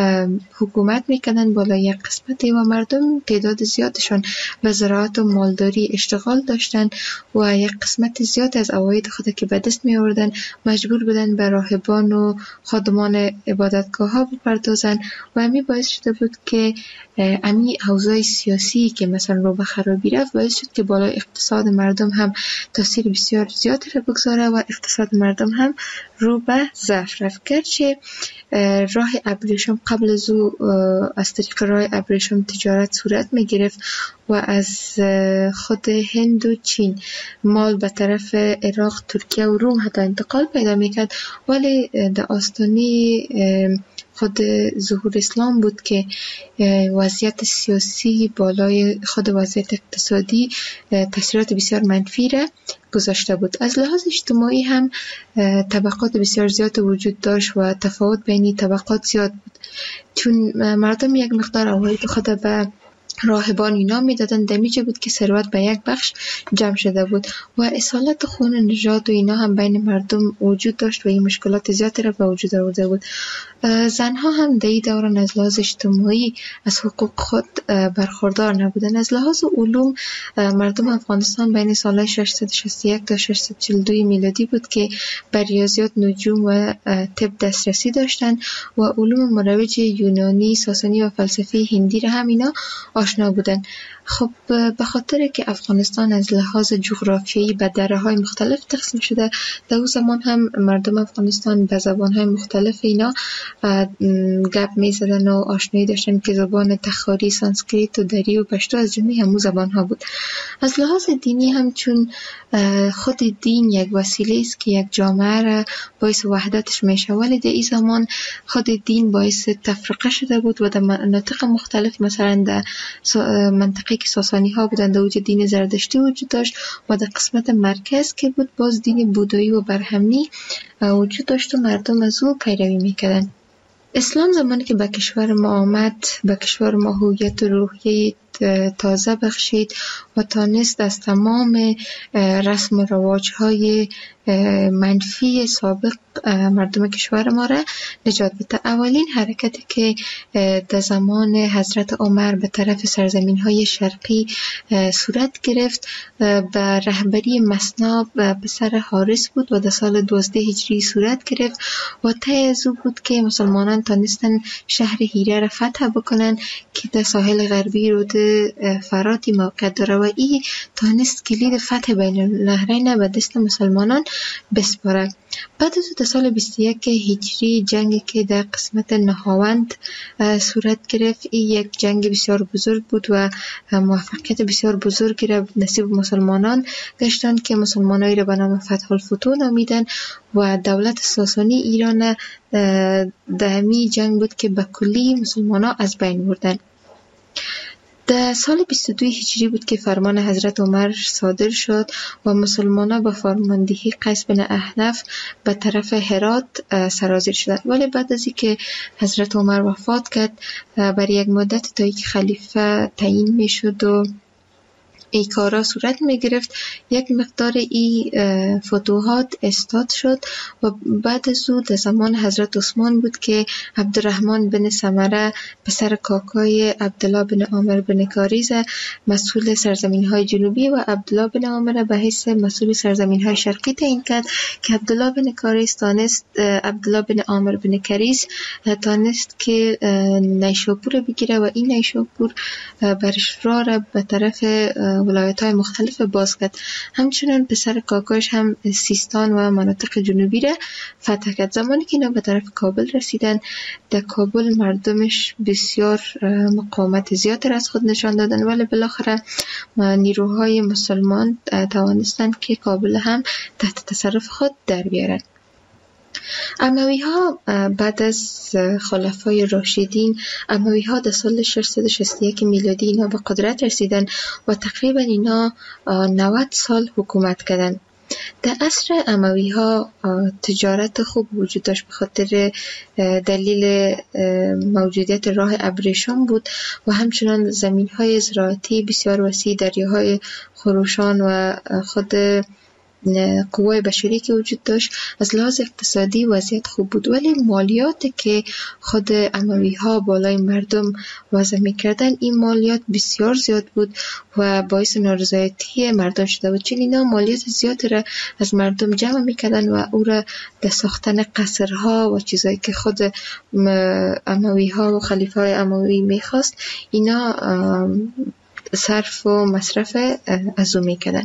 حکومت میکنن بالا یک قسمتی و مردم تعداد زیادشان به زراعت و مالداری اشتغال داشتن و یک قسمت زیاد از عواید خود که به دست می آوردن مجبور بودن به راهبان و خادمان عبادتگاه ها بپردازن و همین باعث شده بود که امی حوزه سیاسی که مثلا رو به خرابی رفت باعث باعث شد که بالای اقتصاد مردم هم تاثیر بسیار زیادی را بگذاره و اقتصاد مردم هم رو به ضعف رفت. گرچه راه ابریشم قبل از او از طریق راه ابریشم تجارت صورت می گرفت و از خود هند و چین مال به طرف عراق، ترکیه و روم حتی انتقال پیدا می کرد، ولی در آستانه خود ظهور اسلام بود که وضعیت سیاسی بالای خود وضعیت اقتصادی تاثیرات بسیار منفی را گذاشته بود. از لحاظ اجتماعی هم طبقات بسیار زیاد وجود داشت و تفاوت بین طبقات زیاد بود، چون مردم یک مقدار اواید خود به راهبان اینا میدادن، دمیجه بود که ثروت به یک بخش جمع شده بود و اصالت خون نژاد و اینا هم بین مردم وجود داشت و این مشکلات زیادی را به وجود آورده بود. زنها هم در این دوران از لحاظ اجتماعی از حقوق خود برخوردار نبودن. از لحاظ علوم مردم افغانستان بین سال ششصد و شصت و یک تا ششصد و چهل و دو میلادی بود که به ریاضیات، نجوم و طب دسترسی داشتند و علوم مروج یونانی، ساسانی و فلسفه هندی را هم اینا آشنا بودن. خب به خاطر که افغانستان از لحاظ جغرافیایی به دره‌های مختلف تقسیم شده، در اون زمان هم مردم افغانستان به زبان‌های مختلف اینا گپ می‌زدن و آشنایی داشتن که زبان تخاری، سانسکریت و دری و پشتو از جمله همون زبان‌ها بود. از لحاظ دینی هم چون خود دین یک وسیله است که یک جامعه را باعث وحدتش میشه، ولی در این زمان خود دین باعث تفرقه شده بود و در مناطق مختلف، مثلا در منطقه که ساسانی ها بودند در وجود دین زردشتی وجود داشت و در قسمت مرکز که بود باز دین بودایی و برهمنی وجود داشت و مردم از او پیروی میکردند. اسلام زمانی که به کشور ما آمد، به کشور ما هویت و روحیه تازه بخشید و تانست از تمام رسم و رواج‌های منفی سابق مردم کشور ما را نجات بده. اولین حرکتی که در زمان حضرت عمر به طرف سرزمین‌های شرقی صورت گرفت به رهبری مثنی پسر حارث بود و در سال دوازده هجری صورت گرفت و طی از او بود که مسلمانان تانستن شهر هیره را فتح بکنن که در ساحل غربی رود فراتی موقع داره و این تانست کلید فتح بین النهرین به دست مسلمانان بسپاره. بعد از در سال بیست و یک هجری جنگی که در قسمت نهاوند صورت گرفت، این یک جنگ بسیار بزرگ بود و موفقیت بسیار بزرگی را نصیب مسلمانان گشتند که مسلمانایی را به نام فتح الفتوح نامیدن و دولت ساسانی ایران در همین جنگ بود که به کلی مسلمانان از بین بردن. در سال بیست و دو هجری بود که فرمان حضرت عمر صادر شد و مسلمانان با فرماندهی قیس بن احنف به طرف هرات سرازیر شدند، ولی بعد از اینکه حضرت عمر وفات کرد برای یک مدت تا اینکه خلیفه تعیین می شد و ای کارا صورت می گرفت، یک مقدار ای فتوحات استاد شد و بعد از او در زمان حضرت عثمان بود که عبدالرحمن بن سمره پسر کاکای عبدالله بن عامر بن کاریز مسئول سرزمین های جنوبی و عبدالله بن عامر به حیث مسئول سرزمین های شرقی تعیین کرد که عبدالله بن کاریز تانست عبدالله بن عامر بن کاریز تانست که نیشاپور بگیره و این نیشاپور برش را را به طرف ولایت های مختلف باز کرد. همچنان پسر کاکاش هم سیستان و مناطق جنوبی را فتح کرد. زمانی که اینا به طرف کابل رسیدن، در کابل مردمش بسیار مقاومت زیاد را از خود نشان دادن، ولی بالاخره نیروهای مسلمان توانستند که کابل هم تحت تصرف خود در بیارن. اموی ها بعد از خلفای راشدین، اموی ها در سال ششصد و شصت و یک میلادی اینا به قدرت رسیدن و تقریبا اینا نود سال حکومت کردن. در عصر اموی ها تجارت خوب وجود داشت به خاطر دلیل موجودیت راه ابریشم بود و همچنان زمین های زراعتی بسیار وسیع، دریاهای خروشان و خود قوای بشری که وجود داشت. از لحاظ اقتصادی وضعیت خوب بود، ولی مالیات که خود اموی ها بالای مردم وضع می کردن، این مالیات بسیار زیاد بود و باعث نارضایتی مردم شده بود، چون اینا مالیات زیاد را از مردم جمع می کردن و او را در ساختن قصرها و چیزایی که خود اموی ها و خلیفه های اموی می خواست اینا صرف و مصرف از او میکردن.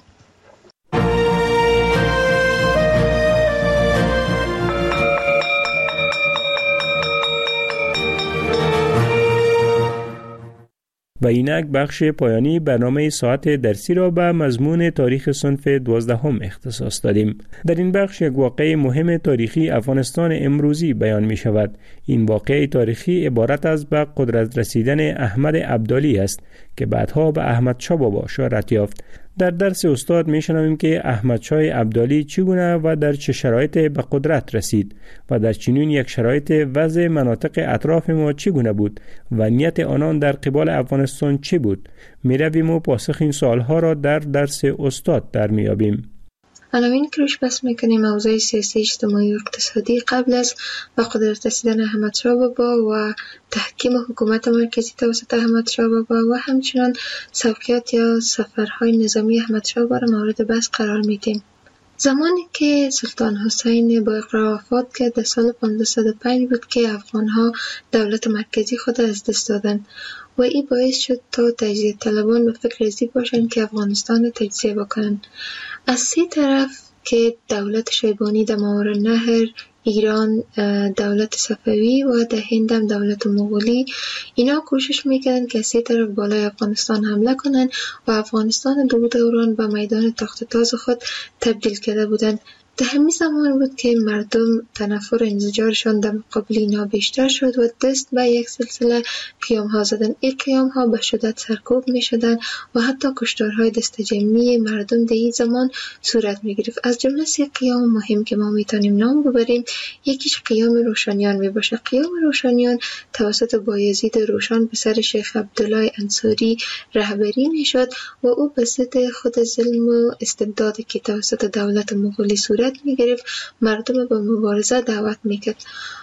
و اینک بخش پایانی برنامه ساعت درسی را به مضمون تاریخ صنف دوازدهم اختصاص دادیم. در این بخش یک واقعه مهم تاریخی افغانستان امروزی بیان می شود. این واقعه تاریخی عبارت از به قدرت رسیدن احمد ابدالی است که بعدها به احمد شاه بابا شهرت یافت. در درس استاد می شنویم که احمد شاه ابدالی چگونه و در چه شرایط به قدرت رسید و در چنین یک شرایط وضع مناطق اطراف ما چگونه بود و نیت آنان در قبال افغانستان چه بود. می رویم و پاسخ این سوالها را در درس استاد در می یابیم. عناوین که روش بحث میکنیم اوضاع سیاسی، اجتماعی و اقتصادی قبل از به قدرت رسیدن احمد شاه بابا و تحکیم حکومت مرکزی توسط احمد شاه بابا و همچنان سبکیات یا سفرهای نظامی احمد شاه بابا را مورد بحث قرار میدیم. زمانی که سلطان حسین با اقرار وفات کرد در سال پانزده صد و پنج بود که افغانها دولت مرکزی خود از دست دادند و این باعث شد تا تجزیه طلبان به فکر ازی باشند که افغانستان را تجزیه بکنند. از سه طرف که دولت شیبانی در ماوراءالنهر، ایران دولت صفوی و در هند هم دولت مغولی، اینا کوشش میکردن که از سه طرف بالای افغانستان حمله کنن و افغانستان دو دوران به میدان تخت تاز خود تبدیل کرده بودند. در همین زمان بود که مردم تنفر و انزجارشان در مقابل اینا بیشتر شد و دست به یک سلسله قیام ها زدن. این قیام ها به شدت سرکوب می شدن و حتی کشتارهای دست جمعی مردم در این زمان صورت می گرفت. از جمله سه قیام مهم که ما می توانیم نام ببریم، یکیش قیام روشنیان می باشه. قیام روشنیان توسط بایزید روشن پسر شیخ عبدالله انصاری رهبری می شد و او به ضد خود ظلم و استبداد که توسط دولت مغولی صورت می گرفت مردم به مبارزه دعوت می کرد.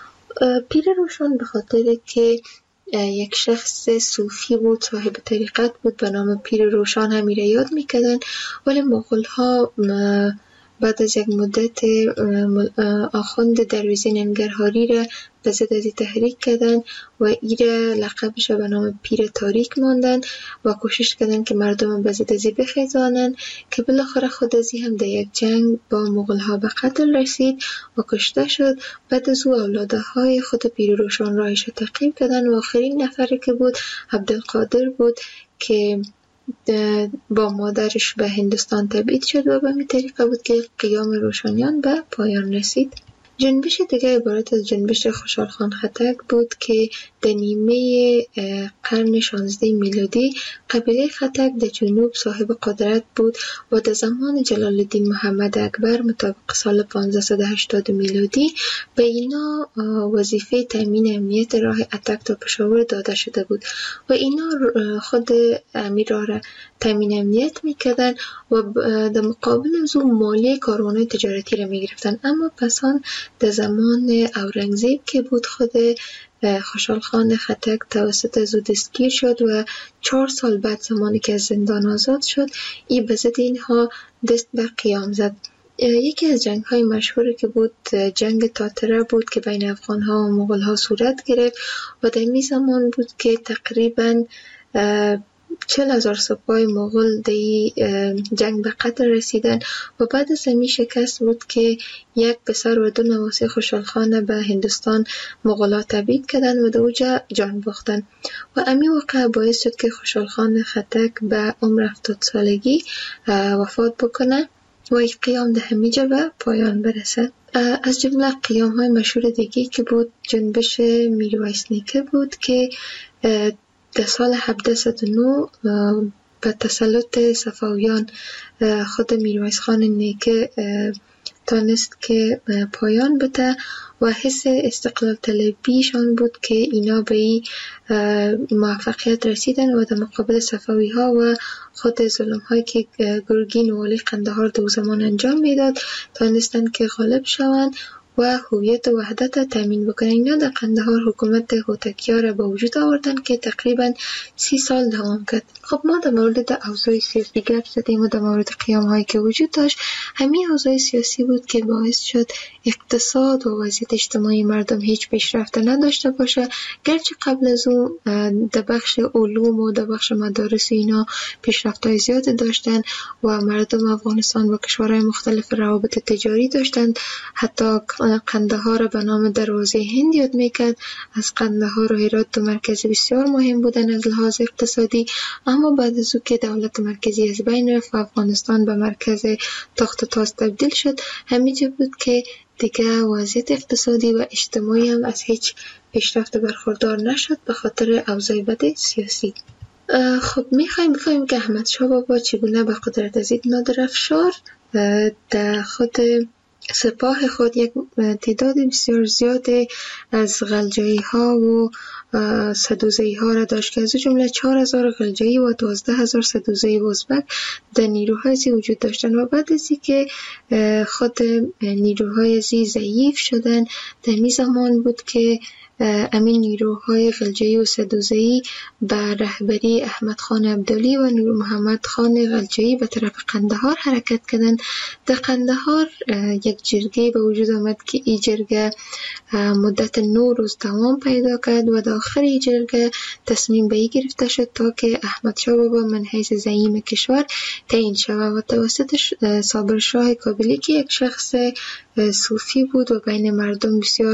پیر روشن به خاطر که یک شخص صوفی بود، صاحب طریقت بود، به نام پیر روشن هم میره یاد میکردن، ولی مغول ها بعد از یک مدت آخوند درویزی ننگرهاری را به ضد از تحریک کردن و ایره لقبش به نام پیر تاریک ماندن و کوشش کردن که مردم به ضد ازی بخیزانن که بالاخره خود ازی هم در یک جنگ با مغول ها به قتل رسید و کشته شد. بعد از او اولاده های خود پیر روشن راهش تعقیب کردن و آخرین نفری که بود عبدالقادر بود که با مادرش به هندوستان تبعید شد و به همین طریقه بود که قیام روشنیان به پایان رسید. جنبش دیگه عبارت از جنبش خوشحال خان خټک بود که در نیمه قرن شانزده میلادی قبیله خټک در جنوب صاحب قدرت بود و در زمان جلال الدین محمد اکبر مطابق سال پانزده صد و هشتاد میلادی به اینا وظیفه تامین امنیت راه اتک تا پشاور داده شده بود و اینا خود امیر را تامین امنیت میکردن و در مقابل از اون مالی کاروان‌های تجارتی را میگرفتن. اما پسان در زمان اورنگزیب که بود خود خوشحال خان خټک توسط از او دستگیر شد و چهار سال بعد زمانی که از زندان آزاد شد ای به ضد اینها دست به قیام زد. یکی از جنگ های مشهوری که بود جنگ تاتره بود که بین افغان ها و مغول ها صورت گرفت و در این زمان بود که تقریباً چل هزار سپاه مغول در جنگ به قتل رسیدن و بعد از همین شکست بود که یک پسر و دو نواسه خوشحال خان به هندوستان مغولا تبعید کردن و در اوجا جان باختن و همین واقعه باعث شد که خوشحال خان خټک به عمر هفتاد سالگی وفات بکنه و این قیام در همیجا به پایان برسد. از جمله قیام های مشهور دیگه که بود جنبش میرویس نیکه بود که در سال هفده صد و نه به تسلط صفویان خود میرویس خان نیکه تانست که پایان بده و حس استقلال طلبیشان بود که اینا به این موفقیت رسیدن و در مقابل صفوی ها و خود ظلم هایی که گرگین و والی قندهار دو زمان انجام میداد تانستن که غالب شوند و هویت و وحدت تامین بکنه. اینا در قندهار حکومت هوتکیا را به وجود آوردن که تقریبا سی سال دوام کرد. خب ما در مورد اوضاع سیاسی گپ زدیم و در مورد قیام هایی که وجود داشت. همین اوضاع سیاسی بود که باعث شد اقتصاد و وضعیت اجتماعی مردم هیچ پیشرفت نداشته باشه، گرچه قبل از اون در بخش علوم و در بخش مدارس اینا پیشرفت‌های زیاد داشتن و مردم افغانستان با کشورهای مختلف روابط تجاری داشتند. حتی قندهار به نام دروازه هند یاد میکرد. از قندهار و هرات دو مرکز بسیار مهم بودن از لحاظ اقتصادی، اما بعد از او که دولت مرکزی از بین رفت و افغانستان به مرکز تخت و تاز تبدیل شد، همینجا بود که دیگه وضعیت اقتصادی و اجتماعی هم از هیچ پیشرفت برخوردار نشد به خاطر اوضاع بد سیاسی. خب میخوایم بفهمیم که احمد شاه بابا چگونه به قدرت رسید. نادر افشار در خود سپاه خود یک تعداد بسیار زیاد از غلجایی ها و سدوزایی ها را داشت که از جمله چهار هزار غلجایی و دوازده هزار سدوزایی و ازبک در نیروهای زی وجود داشتن و بعد از اینکه خود نیروهای زی ضعیف شدن، در می زمان بود که امین نیروهای غلجایی و سدوزایی به رهبری احمد خان عبدالی و نور محمد خان غلجایی به طرف قندهار حرکت کردند. در قندهار یک جرگه به وجود آمد که این جرگه مدت نه روز دوام پیدا کرد و در آخر این جرگه تصمیم به این گرفته شد تا که احمد شاه بابا من حیث زعیم کشور تعیین شود و توسط صابر شاه کابلی که یک شخص صوفی بود و بین مردم بسیار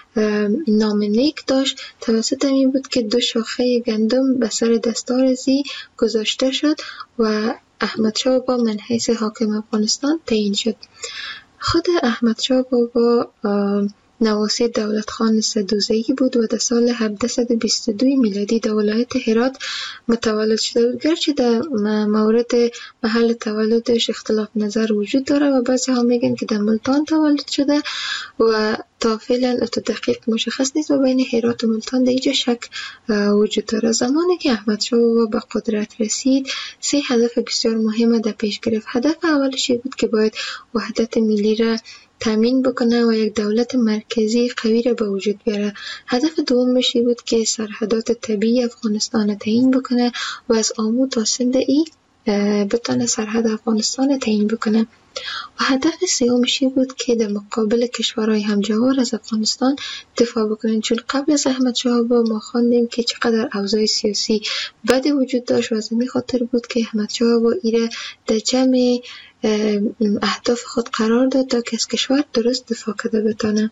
نام نیک داشت، توسط این بود که دو شاخه گندم به سر دستار زی گذاشته شد و احمد شاه بابا من حیث حاکم افغانستان تعیین شد. خود احمد شاه بابا نواسی دولت خان سدوزایی بود و در سال هفتصد و بیست و دو میلادی در ولایت هرات متولد شده بود، گرچه در مورد محل تولدش اختلاف نظر وجود داره و بعضی ها میگن که در ملتان تولد شده و تا فعلا تا دقیق مشخص نیست و بین هرات و ملتان در اینجا شک وجود داره. زمانی که احمد شاه بابا به قدرت رسید سه هدف بسیار مهم در پیش گرفت. هدف اولش بود که باید وحدت ملی را تامین بکنه و یک دولت مرکزی قوی را به وجود بیاره. هدف دومش بود که سرحدات طبیعی افغانستان را تعیین بکنه و از آمو تا سند ای بتونه سرحد افغانستان تعیین بکنه. و هدف سومش بود که در مقابل کشورهای همجوار از افغانستان دفاع بکنن، چون قبل از احمد شاه بابا ما خواندیم که چقدر اوضاع سیاسی بد وجود داشت و از این خاطر بود که احمد شاه بابا ایره در جمع اهداف خود قرار داد تا که از کشور درست دفاع کرده بتانه.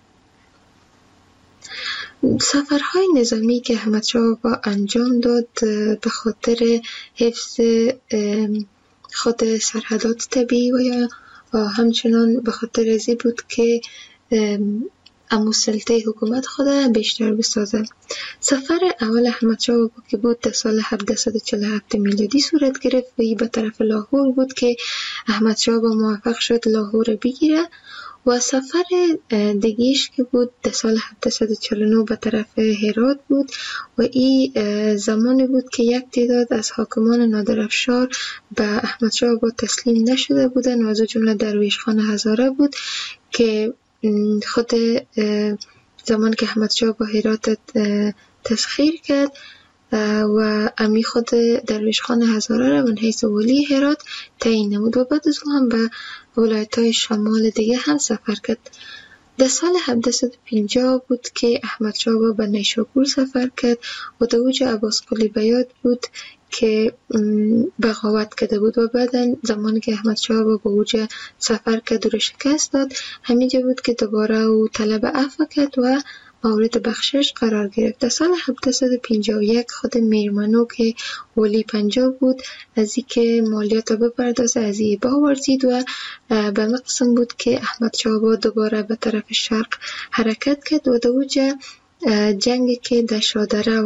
سفرهای نظامی که احمد شاه بابا انجام داد به خاطر حفظ خود سرحدات طبیعی و یا همچنان به خاطر ازی بود که امو سلطه حکومت خود بیشتر بسازه. سفر اول احمد شاه بابا که بود در سال هفتصد و چهل و هفت میلادی صورت گرفت و ای به طرف لاهور بود که احمد شاه بابا موفق شد لاهور بگیره و سفر دیگیش که بود در سال هفتصد و چهل و نه به طرف هرات بود و این زمانی بود که یک تعداد از حاکمان نادر افشار به احمد شاه بابا تسلیم نشده بودن و از جمله درویش خان هزاره بود که خود زمان که احمد شاه با هرات تسخیر کرد و امی خود درویش خان هزاره را من حیث ولی هرات تعیین نمود و بعد از اون هم به ولایت‌های شمال دیگه هم سفر کرد. در سال هفتصد و پنجاه بود که احمد شاه بابا به نیشاپور سفر کرد و در اوج عباس قلی بیات بود که بغاوت کرده بود و بعدا زمانی که احمد شاه بابا به اوج سفر کرد و را شکست داد، همینجا بود که دوباره او طلب عفو کرد و مورد بخشش قرار گرفت. در سال هفتصد و پنجاه و یک خود میرمنو که ولی پنجاب بود از این که مالیات را بپردازه از این باورزید و به مقصد بود که احمد شاه بابا دوباره به طرف شرق حرکت کرد و در اوج جنگی که در شادره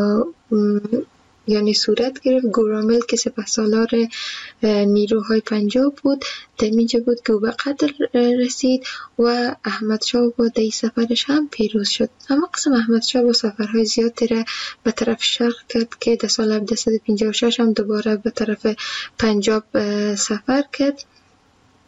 یعنی صورت گرفت گورامل که سپهسالار نیروهای پنجاب بود در اینجا بود که او به قتل رسید و احمد شاه با در سفرش هم پیروز شد. اما قسم احمد شاه با سفرهای زیادی را به طرف شرق کرد که در سال هفتصد و پنجاه و شش هم دوباره به طرف پنجاب سفر کرد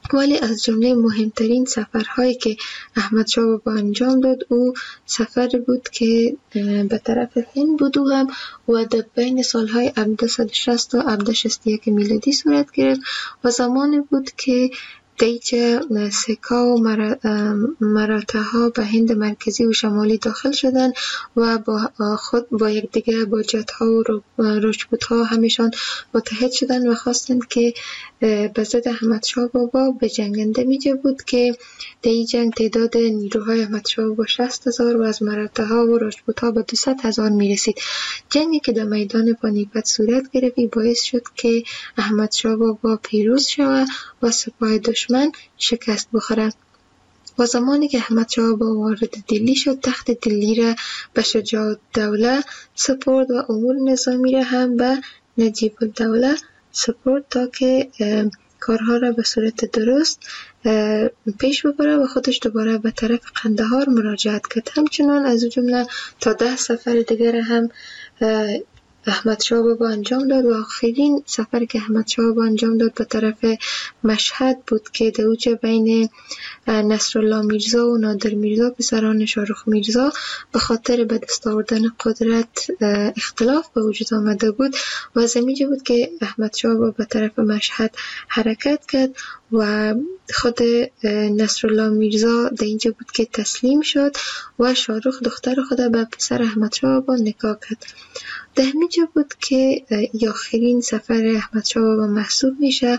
ولی از جمله مهمترین سفرهایی که احمد شاه بابا انجام داد او سفر بود که به طرف هند بود و هم و در بین سالهای هفتصد و شصت تا هفتصد و شصت و یک میلادی صورت گرفت و زمانی بود که دیچه سکا و مراتع ها به هند مرکزی و شمالی داخل شدن و با خود با یک دیگه با جت ها و راجپوت ها همیشان متحد شدن و خواستند که به ضد احمد شاه بابا به جنگنده میجه بود که در این جنگ تعداد نیروهای احمد شاه بابا شصت هزار و از مراتع ها و راجپوت ها به دویست هزار میرسید. جنگی که در میدان پانیپت صورت گرفت باعث شد که احمد شاه بابا پیروز شود و سپاه دشمن شکست بخورد. و زمانی که احمد شاه بابا وارد دلی شد تخت دلی را به شجاع الدوله سپرد و امور نظامی را هم به نجیب الدوله سپرد تا که کارها را به صورت درست پیش ببره و خودش دوباره به طرف قندهار مراجعت کرد. همچنان از جمله تا ده سفر دیگر هم احمد شاه بابا انجام داد و آخرین سفر که احمد شاه بابا انجام داد به طرف مشهد بود که در اوج بین نصرالله میرزا و نادر میرزا پسران شاهرخ میرزا به خاطر به دست آوردن قدرت اختلاف به وجود آمده بود و از اینجا بود که احمد شاه بابا به طرف مشهد حرکت کرد و خود نصرالله میرزا در اینجا بود که تسلیم شد و شاهرخ دختر خود به پسر احمد شاه بابا نکاح کرد. در همینجا بود که آخرین سفر احمد شاه بابا محسوب میشه.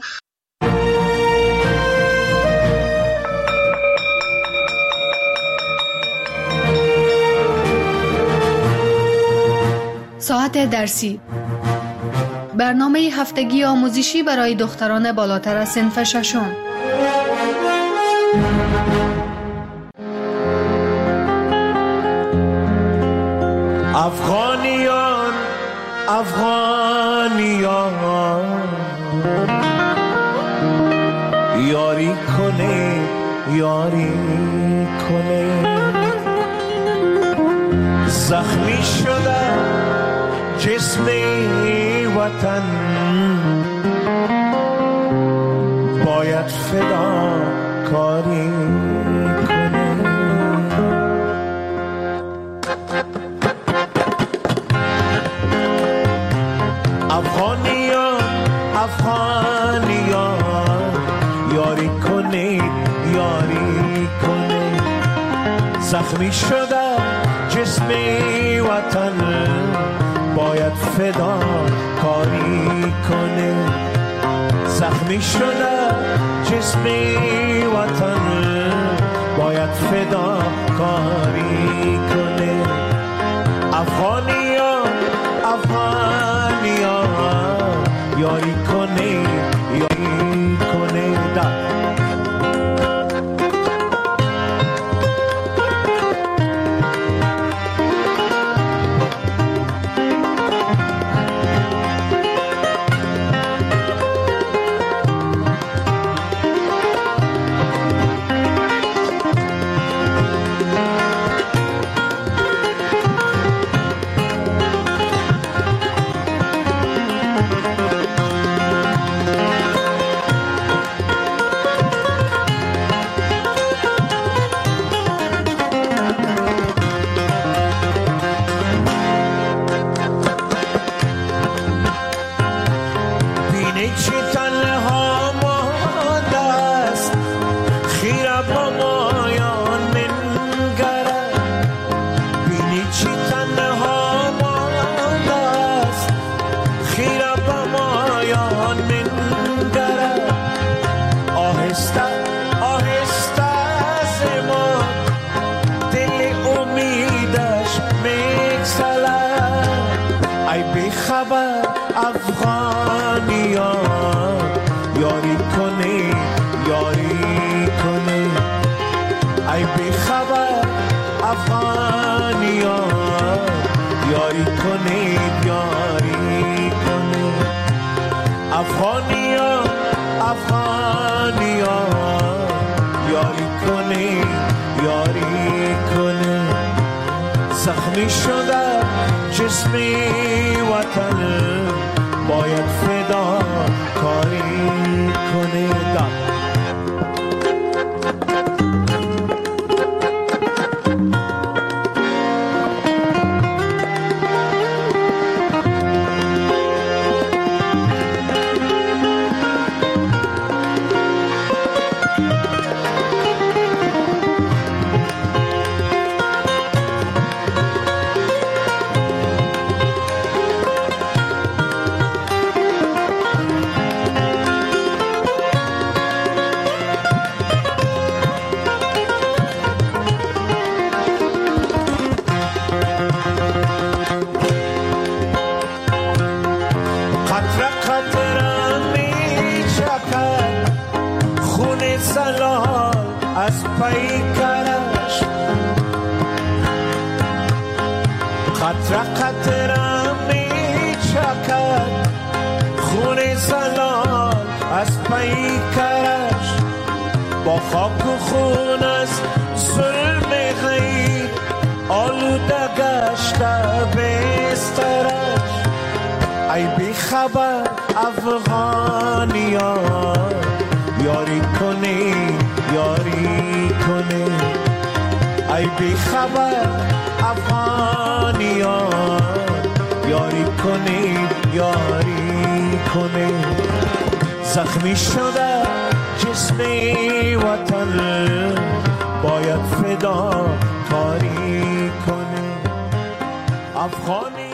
ساعت درسی، برنامه هفتگی آموزشی برای دختران بالاتر از صنف ششم. افغانیان افغانیان یاری کنه یاری کنه زخمی شده جسم وطن باید فدا کاری کنه. افغانیان افغانیان یاری کنه یاری کنه زخمی شده جسم وطن باید فدا کاری کنه. زخمی شده جسم وطن باید فدا کاری کنه. افغانیان افغانیان یاری کنه یاری کنه دا زخمی شده جسم وطن باید فدا کاری کنه دا خاک و خون از ظلم غیر آلوده گشته بسترش. ای بی خبر افغانیان یاری کنی یاری کنی. ای بی خبر افغانیان یاری کنی یاری کنی. زخمی شده جسم وطن باید فدا کاری کنی. افغانی